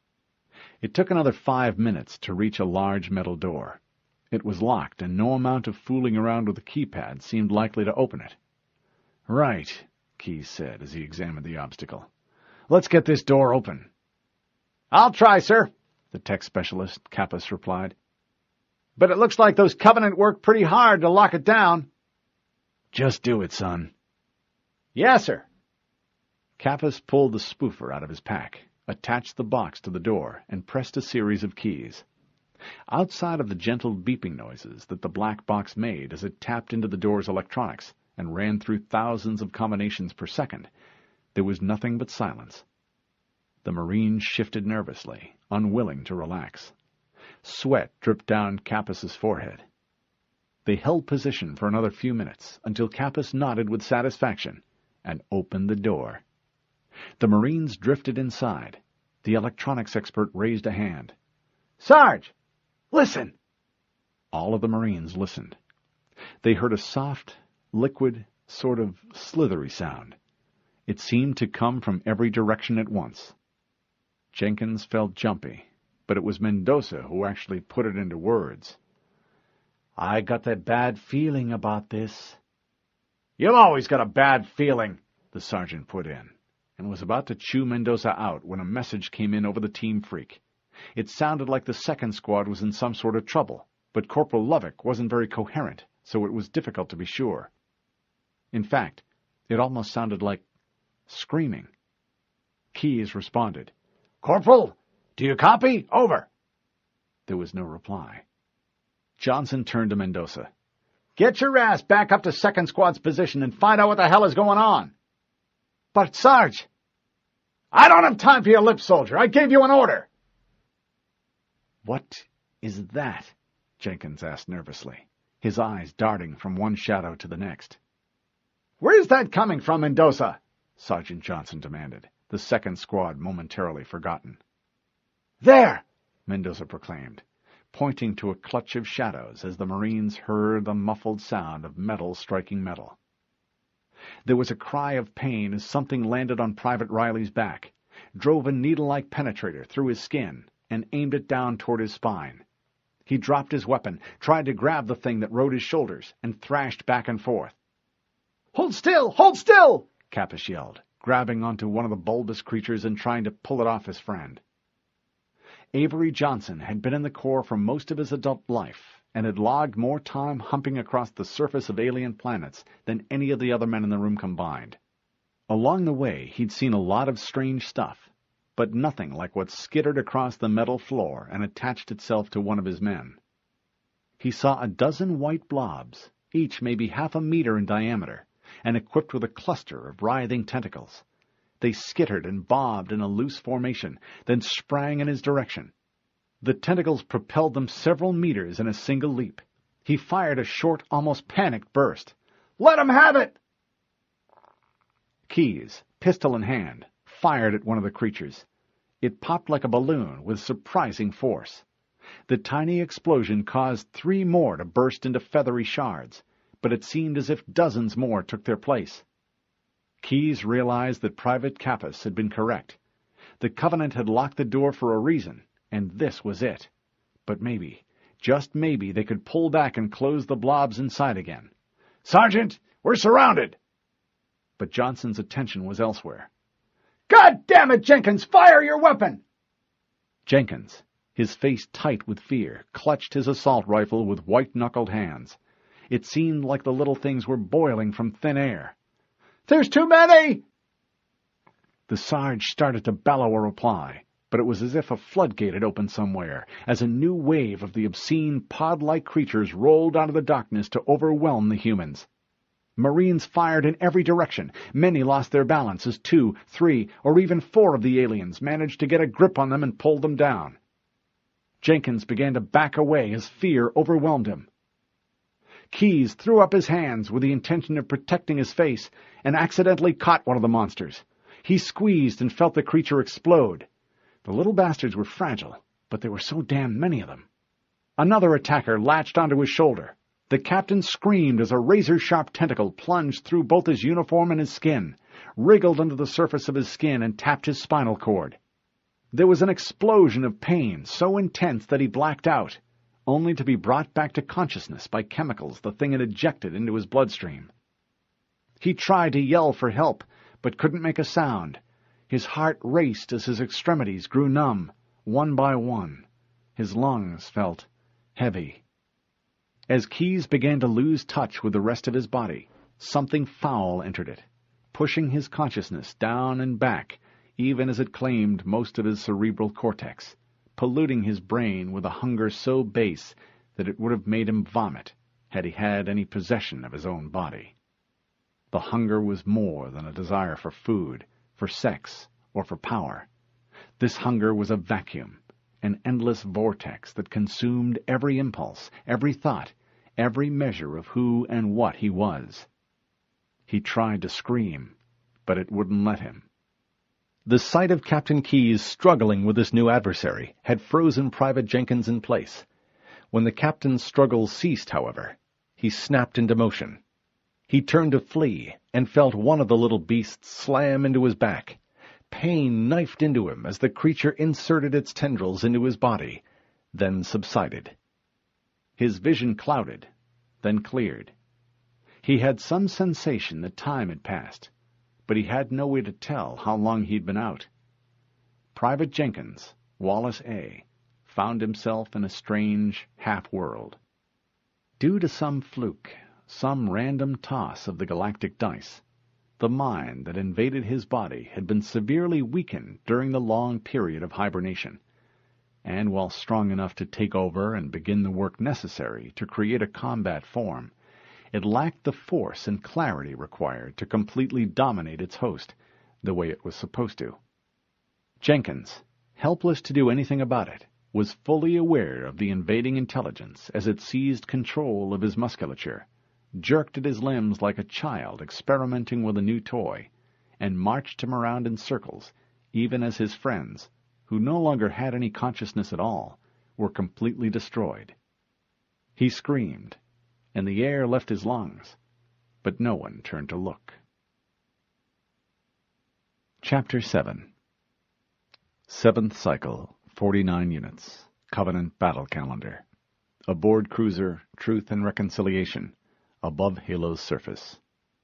It took another 5 minutes to reach a large metal door. It was locked, and no amount of fooling around with the keypad seemed likely to open it. "Right," Keyes said as he examined the obstacle. "Let's get this door open." "I'll try, sir," the tech specialist, Kappas, replied. "But it looks like those Covenant worked pretty hard to lock it down." "Just do it, son." "Yes, sir." Kappas pulled the spoofer out of his pack, attached the box to the door, and pressed a series of keys. Outside of the gentle beeping noises that the black box made as it tapped into the door's electronics and ran through thousands of combinations per second, there was nothing but silence. The Marine shifted nervously, unwilling to relax. Sweat dripped down Kappas's forehead. They held position for another few minutes until Kappas nodded with satisfaction and opened the door. The Marines drifted inside. The electronics expert raised a hand. "Sarge! Listen!" All of the Marines listened. They heard a soft, liquid, sort of slithery sound. It seemed to come from every direction at once. Jenkins felt jumpy, but it was Mendoza who actually put it into words. "I got a bad feeling about this." "You've always got a bad feeling," the sergeant put in, and was about to chew Mendoza out when a message came in over the team freak. It sounded like the second squad was in some sort of trouble, but Corporal Lovick wasn't very coherent, so it was difficult to be sure. In fact, it almost sounded like screaming. Keyes responded. "Corporal, do you copy? Over." There was no reply. Johnson turned to Mendoza. Get your ass back up to second squad's position and find out what the hell is going on. But, Sarge, I don't have time for your lip, soldier. I gave you an order. What is that? Jenkins asked nervously, his eyes darting from one shadow to the next. Where's that coming from, Mendoza? Sergeant Johnson demanded, the second squad momentarily forgotten. There! Mendoza proclaimed, pointing to a clutch of shadows as the Marines heard the muffled sound of metal striking metal. There was a cry of pain as something landed on Private Riley's back, drove a needle-like penetrator through his skin, and aimed it down toward his spine. He dropped his weapon, tried to grab the thing that rode his shoulders, and thrashed back and forth. "Hold still! Hold still!" Kappas yelled, grabbing onto one of the bulbous creatures and trying to pull it off his friend. Avery Johnson had been in the Corps for most of his adult life and had logged more time humping across the surface of alien planets than any of the other men in the room combined. Along the way, he'd seen a lot of strange stuff, but nothing like what skittered across the metal floor and attached itself to one of his men. He saw a dozen white blobs, each maybe half a meter in diameter, and equipped with a cluster of writhing tentacles. They skittered and bobbed in a loose formation, then sprang in his direction. The tentacles propelled them several meters in a single leap. He fired a short, almost panicked burst. "Let him have it!" Keyes, pistol in hand, fired at one of the creatures. It popped like a balloon with surprising force. The tiny explosion caused 3 more to burst into feathery shards, but it seemed as if dozens more took their place. Keyes realized that Private Kappas had been correct. The Covenant had locked the door for a reason, and this was it. But maybe, just maybe, they could pull back and close the blobs inside again. "Sergeant, we're surrounded!" But Johnson's attention was elsewhere. "God damn it, Jenkins! Fire your weapon!" Jenkins, his face tight with fear, clutched his assault rifle with white-knuckled hands. It seemed like the little things were boiling from thin air. "There's too many!" The Sarge started to bellow a reply, but it was as if a floodgate had opened somewhere, as a new wave of the obscene, pod-like creatures rolled out of the darkness to overwhelm the humans. Marines fired in every direction. Many lost their balance as 2, 3, or even 4 of the aliens managed to get a grip on them and pulled them down. Jenkins began to back away as fear overwhelmed him. Keyes threw up his hands with the intention of protecting his face and accidentally caught one of the monsters. He squeezed and felt the creature explode. The little bastards were fragile, but there were so damn many of them. Another attacker latched onto his shoulder. The captain screamed as a razor-sharp tentacle plunged through both his uniform and his skin, wriggled under the surface of his skin, and tapped his spinal cord. There was an explosion of pain so intense that he blacked out, only to be brought back to consciousness by chemicals the thing had ejected into his bloodstream. He tried to yell for help, but couldn't make a sound. His heart raced as his extremities grew numb, one by one. His lungs felt heavy. As Keyes began to lose touch with the rest of his body, something foul entered it, pushing his consciousness down and back, even as it claimed most of his cerebral cortex, polluting his brain with a hunger so base that it would have made him vomit had he had any possession of his own body. The hunger was more than a desire for food, for sex, or for power. This hunger was a vacuum, an endless vortex that consumed every impulse, every thought, every measure of who and what he was. He tried to scream, but it wouldn't let him. The sight of Captain Keyes struggling with this new adversary had frozen Private Jenkins in place. When the captain's struggles ceased, however, he snapped into motion. He turned to flee and felt one of the little beasts slam into his back. Pain knifed into him as the creature inserted its tendrils into his body, then subsided. His vision clouded, then cleared. He had some sensation that time had passed, but he had no way to tell how long he'd been out. Private Jenkins, Wallace A., found himself in a strange half-world. Due to some fluke, some random toss of the galactic dice, the mind that invaded his body had been severely weakened during the long period of hibernation, and while strong enough to take over and begin the work necessary to create a combat form, It lacked the force and clarity required to completely dominate its host, the way it was supposed to. Jenkins, helpless to do anything about it, was fully aware of the invading intelligence as it seized control of his musculature, jerked at his limbs like a child experimenting with a new toy, and marched him around in circles, even as his friends, who no longer had any consciousness at all, were completely destroyed. He screamed, and the air left his lungs, but no one turned to look. Chapter 7. 7th Cycle, 49 Units, Covenant Battle Calendar. Aboard cruiser Truth and Reconciliation, above Halo's surface.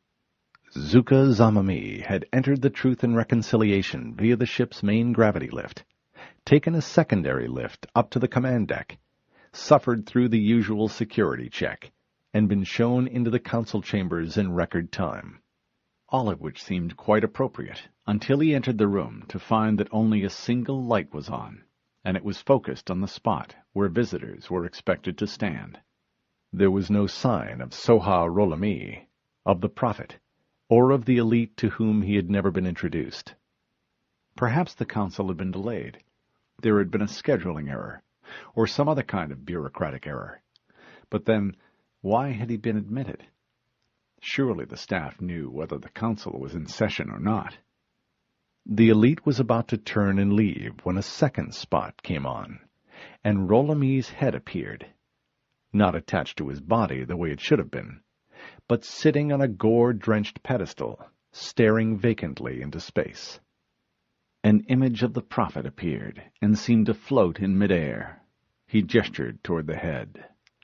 Zuka Zamami had entered the Truth and Reconciliation via the ship's main gravity lift, taken a secondary lift up to the command deck, suffered through the usual security check, and been shown into the council chambers in record time. All of which seemed quite appropriate, until he entered the room to find that only a single light was on, and it was focused on the spot where visitors were expected to stand. There was no sign of Soha Rolami, of the Prophet, or of the elite to whom he had never been introduced. Perhaps the council had been delayed. There had been a scheduling error, or some other kind of bureaucratic error. But then, why had he been admitted? Surely the staff knew whether the council was in session or not. The elite was about to turn and leave when a second spot came on, and Rolami's head appeared, not attached to his body the way it should have been, but sitting on a gore-drenched pedestal, staring vacantly into space. An image of the Prophet appeared and seemed to float in midair. He gestured toward the head.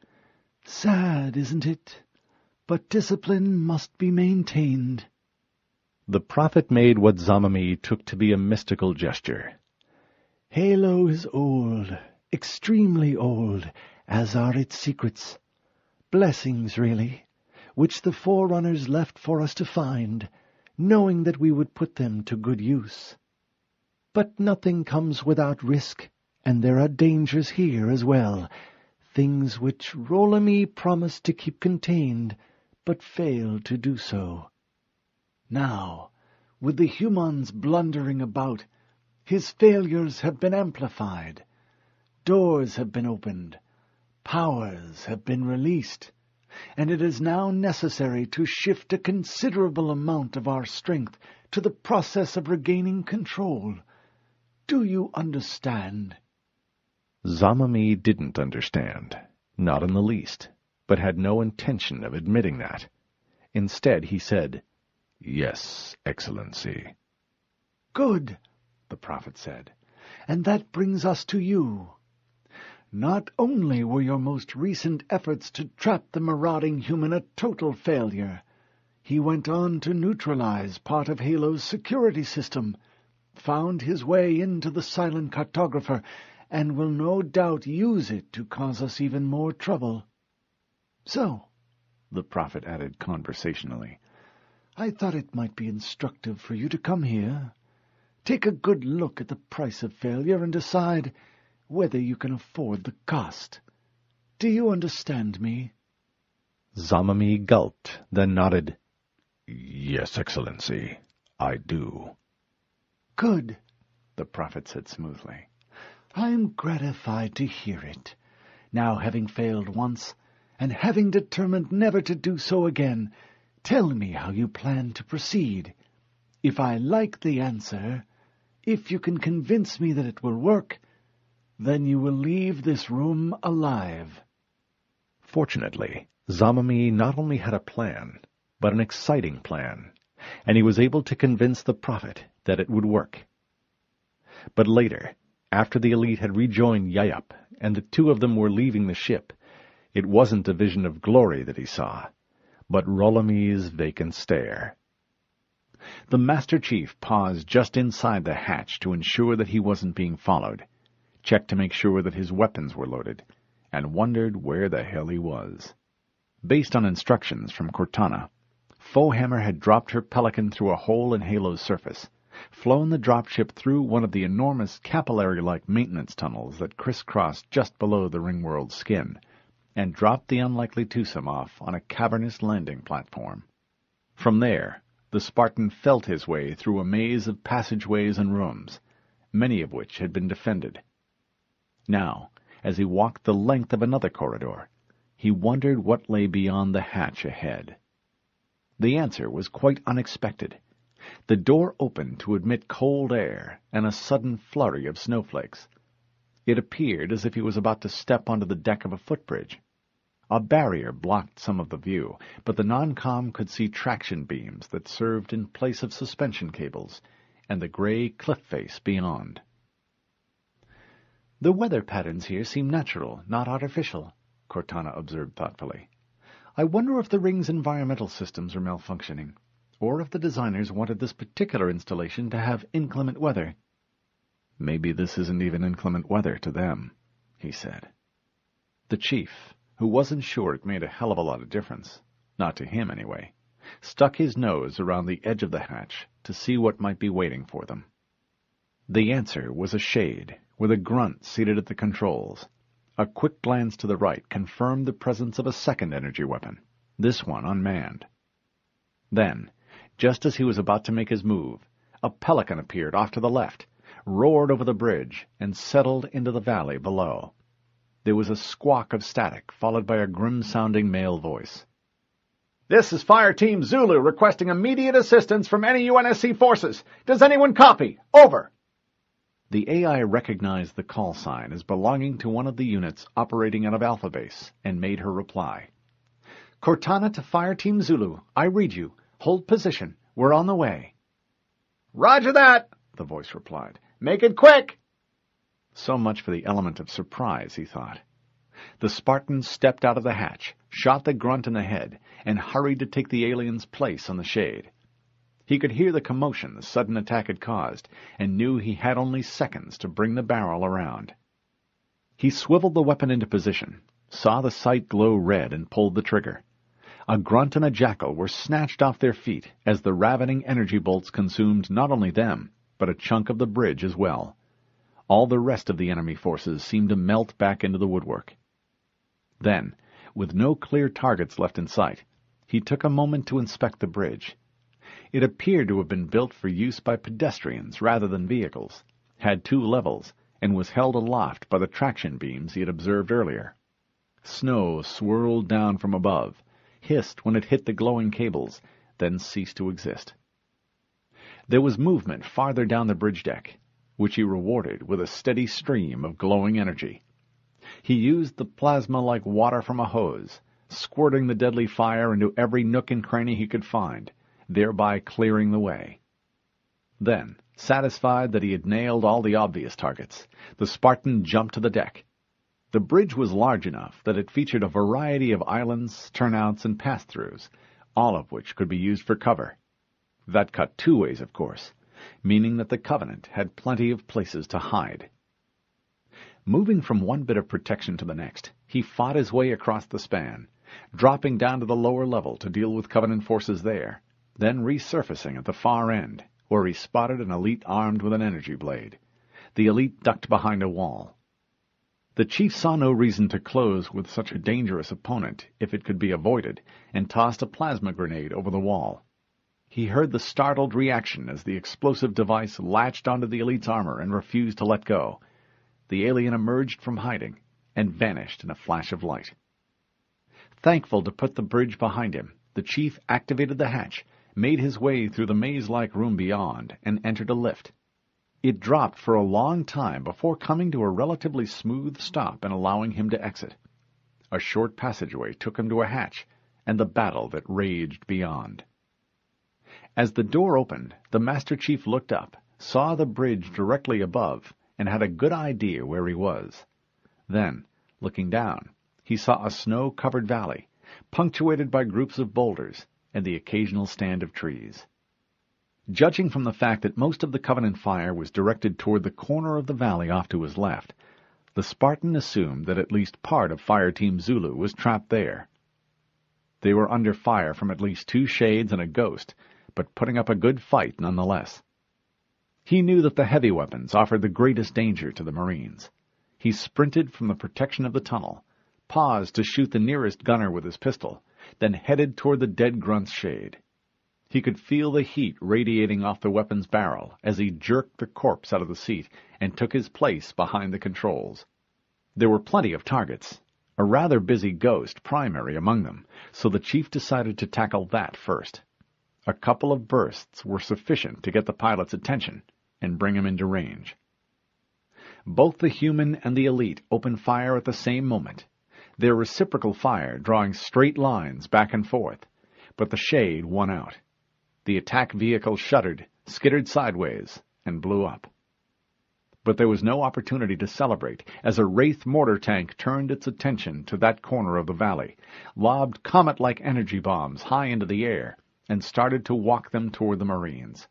"Sad, isn't it? But discipline must be maintained." The Prophet made what Zamami took to be a mystical gesture. "Halo is old, extremely old, as are its secrets. Blessings, really, which the Forerunners left for us to find, knowing that we would put them to good use. But nothing comes without risk, and there are dangers here as well, things which Rolami promised to keep contained, but failed to do so. Now, with the humans blundering about, his failures have been amplified. Doors have been opened, powers have been released, and it is now necessary to shift a considerable amount of our strength to the process of regaining control. Do you understand?" Zamami didn't understand, not in the least, but had no intention of admitting that. Instead, he said, "Yes, Excellency." "Good," the Prophet said, "and that brings us to you. Not only were your most recent efforts to trap the marauding human a total failure, he went on to neutralize part of Halo's security system, found his way into the silent cartographer, and will no doubt use it to cause us even more trouble. So," the Prophet added conversationally, "I thought it might be instructive for you to come here, take a good look at the price of failure, and decide whether you can afford the cost. Do you understand me?" Zamami gulped, then nodded. "Yes, Excellency, I do." "Good," the Prophet said smoothly. "I am gratified to hear it. Now, having failed once, and having determined never to do so again, tell me how you plan to proceed. If I like the answer, if you can convince me that it will work, then you will leave this room alive." Fortunately, Zamami not only had a plan, but an exciting plan, and he was able to convince the Prophet that it would work. But later, after the elite had rejoined Yayup, and the two of them were leaving the ship, it wasn't a vision of glory that he saw, but Rolami's vacant stare. The Master Chief paused just inside the hatch to ensure that he wasn't being followed, checked to make sure that his weapons were loaded, and wondered where the hell he was. Based on instructions from Cortana, Foehammer had dropped her Pelican through a hole in Halo's surface, flown the dropship through one of the enormous capillary-like maintenance tunnels that crisscrossed just below the Ringworld's skin, and dropped the unlikely twosome off on a cavernous landing platform. From there, the Spartan felt his way through a maze of passageways and rooms, many of which had been defended. Now, as he walked the length of another corridor, he wondered what lay beyond the hatch ahead. The answer was quite unexpected. The door opened to admit cold air and a sudden flurry of snowflakes. It appeared as if he was about to step onto the deck of a footbridge. A barrier blocked some of the view, but the non-com could see traction beams that served in place of suspension cables, and the gray cliff face beyond. "The weather patterns here seem natural, not artificial," Cortana observed thoughtfully. "I wonder if the ring's environmental systems are malfunctioning, or if the designers wanted this particular installation to have inclement weather." "Maybe this isn't even inclement weather to them," he said. The chief, who wasn't sure it made a hell of a lot of difference, not to him anyway, stuck his nose around the edge of the hatch to see what might be waiting for them. The answer was a shade, with a grunt seated at the controls. A quick glance to the right confirmed the presence of a second energy weapon, this one unmanned. Then, just as he was about to make his move, a pelican appeared off to the left, roared over the bridge, and settled into the valley below. There was a squawk of static, followed by a grim-sounding male voice. "This is Fire Team Zulu requesting immediate assistance from any UNSC forces. Does anyone copy? Over." The AI recognized the call sign as belonging to one of the units operating out of Alpha Base and made her reply. "Cortana to Fire Team Zulu. I read you. Hold position. We're on the way." "Roger that," the voice replied. "Make it quick." So much for the element of surprise, he thought. The Spartan stepped out of the hatch, shot the grunt in the head, and hurried to take the alien's place on the shade. He could hear the commotion the sudden attack had caused, and knew he had only seconds to bring the barrel around. He swiveled the weapon into position, saw the sight glow red, and pulled the trigger. A grunt and a jackal were snatched off their feet as the ravening energy bolts consumed not only them, but a chunk of the bridge as well. All the rest of the enemy forces seemed to melt back into the woodwork. Then, with no clear targets left in sight, he took a moment to inspect the bridge. It appeared to have been built for use by pedestrians rather than vehicles, had 2 levels, and was held aloft by the traction beams he had observed earlier. Snow swirled down from above, hissed when it hit the glowing cables, then ceased to exist. There was movement farther down the bridge deck, which he rewarded with a steady stream of glowing energy. He used the plasma like water from a hose, squirting the deadly fire into every nook and cranny he could find, thereby clearing the way. Then, satisfied that he had nailed all the obvious targets, the Spartan jumped to the deck. The bridge was large enough that it featured a variety of islands, turnouts, and pass-throughs, all of which could be used for cover. That cut 2 ways, of course, meaning that the Covenant had plenty of places to hide. Moving from one bit of protection to the next, he fought his way across the span, dropping down to the lower level to deal with Covenant forces there, then resurfacing at the far end, where he spotted an elite armed with an energy blade. The elite ducked behind a wall. The chief saw no reason to close with such a dangerous opponent if it could be avoided, and tossed a plasma grenade over the wall. He heard the startled reaction as the explosive device latched onto the elite's armor and refused to let go. The alien emerged from hiding and vanished in a flash of light. Thankful to put the bridge behind him, the chief activated the hatch, made his way through the maze-like room beyond, and entered a lift. It dropped for a long time before coming to a relatively smooth stop and allowing him to exit. A short passageway took him to a hatch, and the battle that raged beyond. As the door opened, the Master Chief looked up, saw the bridge directly above, and had a good idea where he was. Then, looking down, he saw a snow-covered valley, punctuated by groups of boulders, and the occasional stand of trees. Judging from the fact that most of the Covenant fire was directed toward the corner of the valley off to his left, the Spartan assumed that at least part of Fire Team Zulu was trapped there. They were under fire from at least 2 shades and a ghost, but putting up a good fight nonetheless. He knew that the heavy weapons offered the greatest danger to the Marines. He sprinted from the protection of the tunnel, paused to shoot the nearest gunner with his pistol, then headed toward the dead grunt's shade. He could feel the heat radiating off the weapon's barrel as he jerked the corpse out of the seat and took his place behind the controls. There were plenty of targets, a rather busy ghost primary among them, so the chief decided to tackle that first. A couple of bursts were sufficient to get the pilot's attention and bring him into range. Both the human and the elite opened fire at the same moment, their reciprocal fire drawing straight lines back and forth, but the shade won out. The attack vehicle shuddered, skittered sideways, and blew up. But there was no opportunity to celebrate as a Wraith mortar tank turned its attention to that corner of the valley, lobbed comet-like energy bombs high into the air, and started to walk them toward the Marines.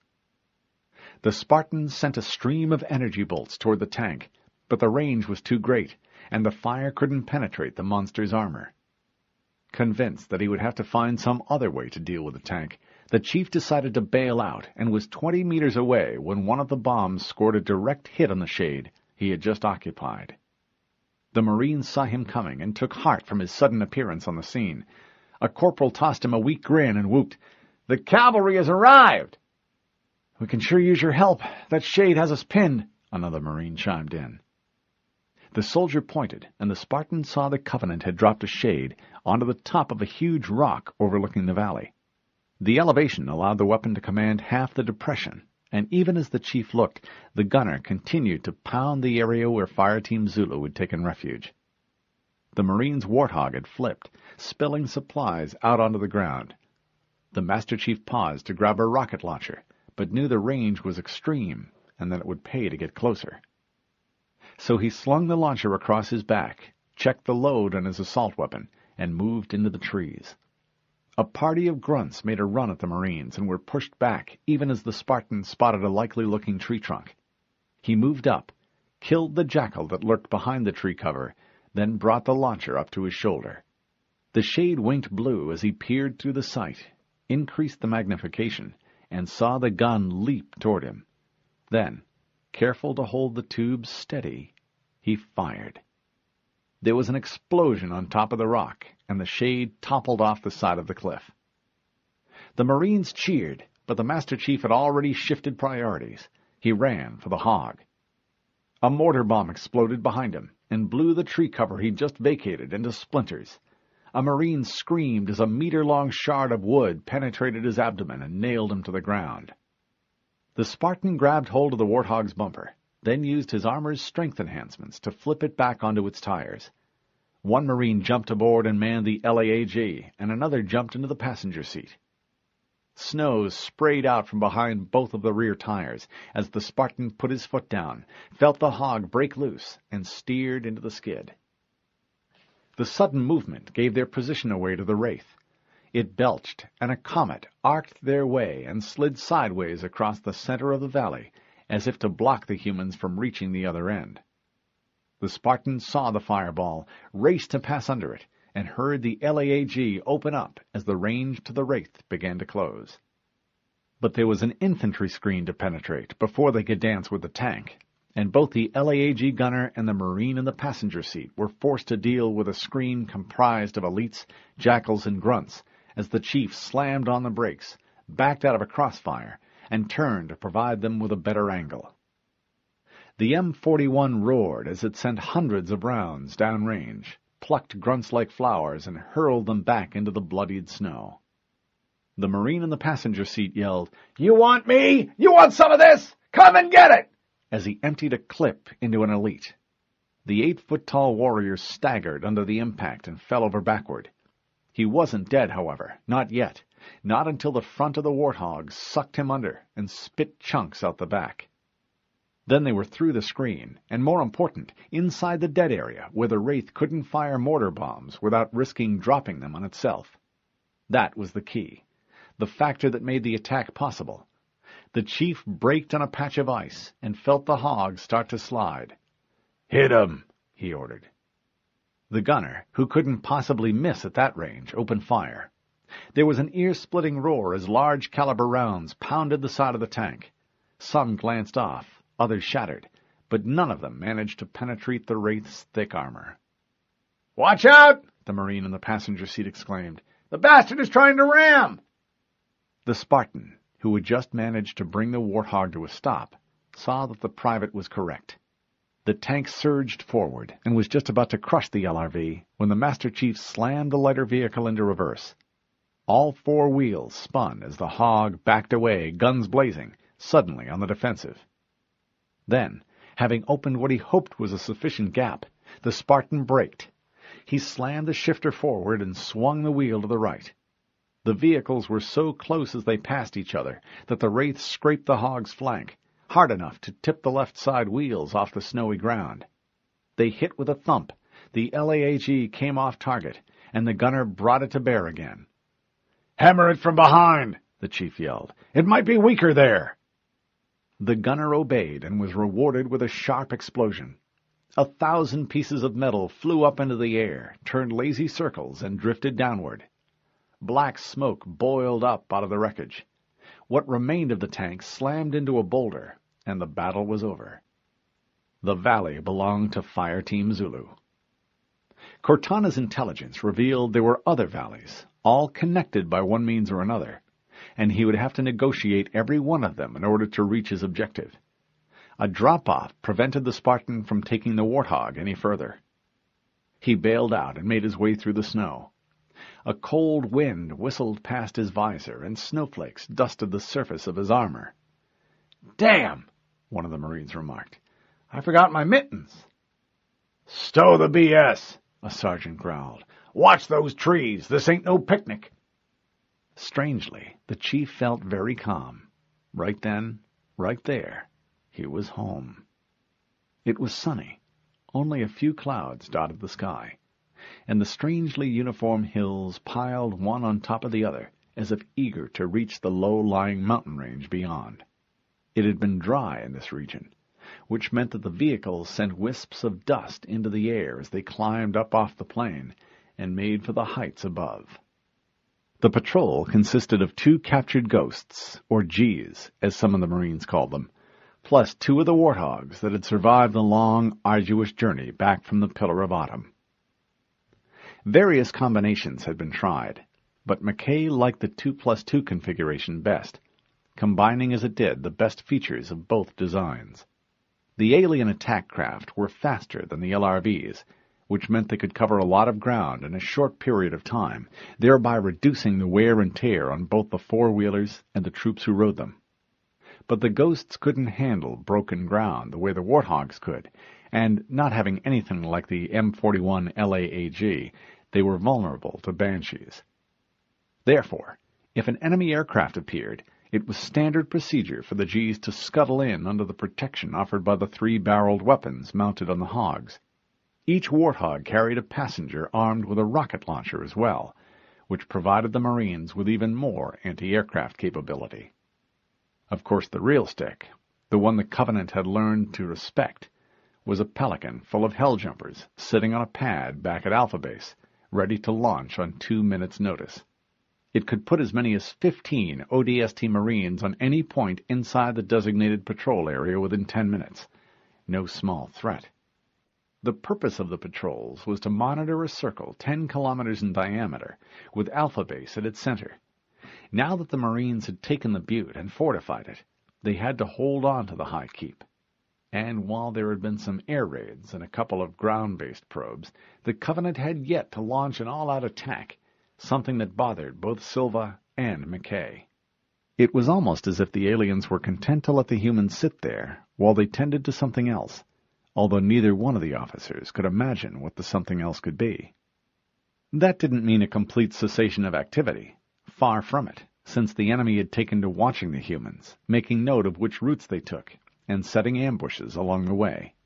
The Spartans sent a stream of energy bolts toward the tank, but the range was too great, and the fire couldn't penetrate the monster's armor. Convinced that he would have to find some other way to deal with the tank, the chief decided to bail out and was 20 meters away when one of the bombs scored a direct hit on the shade he had just occupied. The Marines saw him coming and took heart from his sudden appearance on the scene. A corporal tossed him a weak grin and whooped, "The cavalry has arrived!" "We can sure use your help. That shade has us pinned," another Marine chimed in. The soldier pointed, and the Spartan saw the Covenant had dropped a shade onto the top of a huge rock overlooking the valley. The elevation allowed the weapon to command half the depression, and even as the chief looked, the gunner continued to pound the area where Fireteam Zulu had taken refuge. The Marine's Warthog had flipped, spilling supplies out onto the ground. The Master Chief paused to grab a rocket launcher, but knew the range was extreme and that it would pay to get closer. So he slung the launcher across his back, checked the load on his assault weapon, and moved into the trees. A party of grunts made a run at the Marines and were pushed back even as the Spartan spotted a likely-looking tree trunk. He moved up, killed the jackal that lurked behind the tree cover, then brought the launcher up to his shoulder. The shade winked blue as he peered through the sight, increased the magnification, and saw the gun leap toward him. Then, careful to hold the tubes steady, he fired. There was an explosion on top of the rock, and the shade toppled off the side of the cliff. The Marines cheered, but the Master Chief had already shifted priorities. He ran for the hog. A mortar bomb exploded behind him and blew the tree cover he'd just vacated into splinters. A Marine screamed as a meter-long shard of wood penetrated his abdomen and nailed him to the ground. The Spartan grabbed hold of the Warthog's bumper, then used his armor's strength enhancements to flip it back onto its tires. One Marine jumped aboard and manned the LAAG, and another jumped into the passenger seat. Snow sprayed out from behind both of the rear tires as the Spartan put his foot down, felt the hog break loose, and steered into the skid. The sudden movement gave their position away to the Wraith. It belched, and a comet arced their way and slid sideways across the center of the valley, as if to block the humans from reaching the other end. The Spartans saw the fireball, raced to pass under it, and heard the LAAG open up as the range to the Wraith began to close. But there was an infantry screen to penetrate before they could dance with the tank, and both the LAAG gunner and the Marine in the passenger seat were forced to deal with a screen comprised of elites, jackals, and grunts as the chief slammed on the brakes, backed out of a crossfire, and turned to provide them with a better angle. The M41 roared as it sent hundreds of rounds downrange, plucked grunts like flowers, and hurled them back into the bloodied snow. The Marine in the passenger seat yelled, "You want me? You want some of this? Come and get it!" as he emptied a clip into an elite. The 8-foot-tall warrior staggered under the impact and fell over backward. He wasn't dead, however, not yet, not until the front of the Warthog sucked him under and spit chunks out the back. Then they were through the screen, and more important, inside the dead area where the Wraith couldn't fire mortar bombs without risking dropping them on itself. That was the key, the factor that made the attack possible. The chief braked on a patch of ice and felt the hog start to slide. "Hit him," he ordered. The gunner, who couldn't possibly miss at that range, opened fire. There was an ear-splitting roar as large-caliber rounds pounded the side of the tank. Some glanced off, others shattered, but none of them managed to penetrate the Wraith's thick armor. "Watch out!" the Marine in the passenger seat exclaimed. "The bastard is trying to ram!" The Spartan, who had just managed to bring the Warthog to a stop, saw that the private was correct. The tank surged forward and was just about to crush the LRV when the Master Chief slammed the lighter vehicle into reverse. All four wheels spun as the Hog backed away, guns blazing, suddenly on the defensive. Then, having opened what he hoped was a sufficient gap, the Spartan braked. He slammed the shifter forward and swung the wheel to the right. The vehicles were so close as they passed each other that the Wraith scraped the Hog's flank, hard enough to tip the left side wheels off the snowy ground. They hit with a thump, the LAAG came off target, and the gunner brought it to bear again. "Hammer it from behind," the chief yelled. "It might be weaker there." The gunner obeyed and was rewarded with a sharp explosion. 1,000 pieces of metal flew up into the air, turned lazy circles, and drifted downward. Black smoke boiled up out of the wreckage. What remained of the tank slammed into a boulder, and the battle was over. The valley belonged to Fire Team Zulu. Cortana's intelligence revealed there were other valleys, all connected by one means or another, and he would have to negotiate every one of them in order to reach his objective. A drop-off prevented the Spartan from taking the Warthog any further. He bailed out and made his way through the snow. A cold wind whistled past his visor, and snowflakes dusted the surface of his armor. "Damn," one of the Marines remarked. "I forgot my mittens." "Stow the BS," a sergeant growled. "Watch those trees. This ain't no picnic." Strangely, the chief felt very calm. Right then, right there, he was home. It was sunny. Only a few clouds dotted the sky, and the strangely uniform hills piled one on top of the other, as if eager to reach the low-lying mountain range beyond. It had been dry in this region, which meant that the vehicles sent wisps of dust into the air as they climbed up off the plain and made for the heights above. The patrol consisted of 2 captured ghosts, or Gs, as some of the Marines called them, plus 2 of the Warthogs that had survived the long, arduous journey back from the Pillar of Autumn. Various combinations had been tried, but McKay liked the 2+2 configuration best, combining as it did the best features of both designs. The alien attack craft were faster than the LRVs, which meant they could cover a lot of ground in a short period of time, thereby reducing the wear and tear on both the four-wheelers and the troops who rode them. But the Ghosts couldn't handle broken ground the way the Warthogs could, and not having anything like the M41 LAAG, they were vulnerable to Banshees. Therefore, if an enemy aircraft appeared, it was standard procedure for the Gs to scuttle in under the protection offered by the 3-barreled weapons mounted on the Hogs. Each Warthog carried a passenger armed with a rocket launcher as well, which provided the Marines with even more anti-aircraft capability. Of course, the real stick, the one the Covenant had learned to respect, was a Pelican full of Helljumpers sitting on a pad back at Alpha Base, ready to launch on 2 minutes' notice. It could put as many as 15 ODST Marines on any point inside the designated patrol area within 10 minutes. No small threat. The purpose of the patrols was to monitor a circle 10 kilometers in diameter, with Alpha Base at its center. Now that the Marines had taken the butte and fortified it, they had to hold on to the high keep. And while there had been some air raids and a couple of ground-based probes, the Covenant had yet to launch an all-out attack, something that bothered both Silva and McKay. It was almost as if the aliens were content to let the humans sit there while they tended to something else, although neither one of the officers could imagine what the something else could be. That didn't mean a complete cessation of activity. Far from it, since the enemy had taken to watching the humans, making note of which routes they took, and setting ambushes along the way.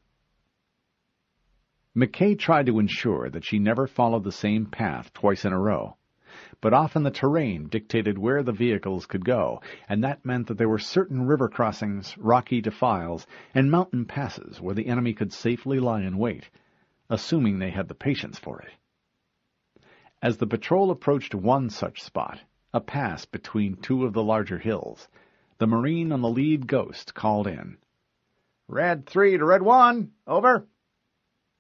McKay tried to ensure that she never followed the same path twice in a row, but often the terrain dictated where the vehicles could go, and that meant that there were certain river crossings, rocky defiles, and mountain passes where the enemy could safely lie in wait, assuming they had the patience for it. As the patrol approached one such spot, a pass between 2 of the larger hills, the Marine on the lead Ghost called in. "Red 3 to Red 1, over."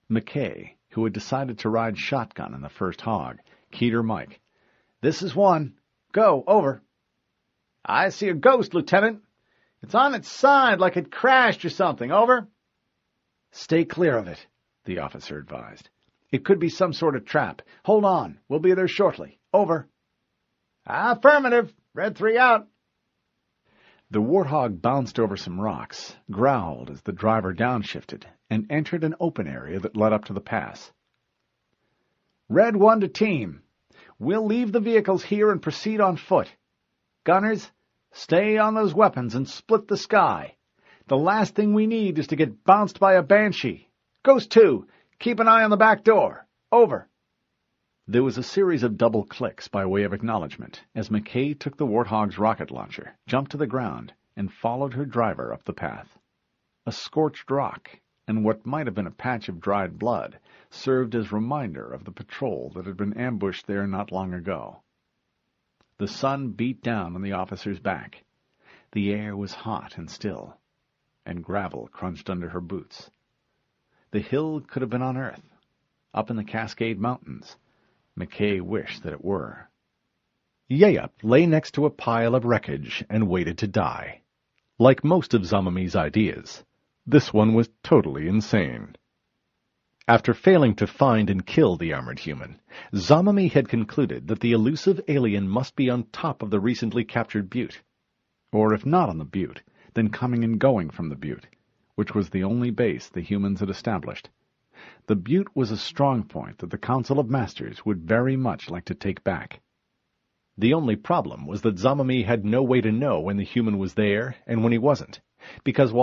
McKay, who had decided to ride shotgun in the first hog, keyed her mic. "This is 1. Go, over." "I see a ghost, Lieutenant. It's on its side like it crashed or something, over." "Stay clear of it," the officer advised. "It could be some sort of trap. Hold on, we'll be there shortly. Over." "Affirmative. Red 3 out." The Warthog bounced over some rocks, growled as the driver downshifted, and entered an open area that led up to the pass. "Red 1 to team. We'll leave the vehicles here and proceed on foot. Gunners, stay on those weapons and split the sky. The last thing we need is to get bounced by a Banshee. Ghost 2, keep an eye on the back door. Over." There was a series of double clicks by way of acknowledgement as McKay took the Warthog's rocket launcher, jumped to the ground, and followed her driver up the path. A scorched rock, and what might have been a patch of dried blood, served as reminder of the patrol that had been ambushed there not long ago. The sun beat down on the officer's back. The air was hot and still, and gravel crunched under her boots. The hill could have been on Earth, up in the Cascade Mountains. McKay wished that it were. Yeyup lay next to a pile of wreckage and waited to die. Like most of Zamami's ideas, this one was totally insane. After failing to find and kill the armored human, Zamami had concluded that the elusive alien must be on top of the recently captured butte. Or if not on the butte, then coming and going from the butte, which was the only base the humans had established. The butte was a strong point that the Council of Masters would very much like to take back. The only problem was that Zamami had no way to know when the human was there and when he wasn't, because while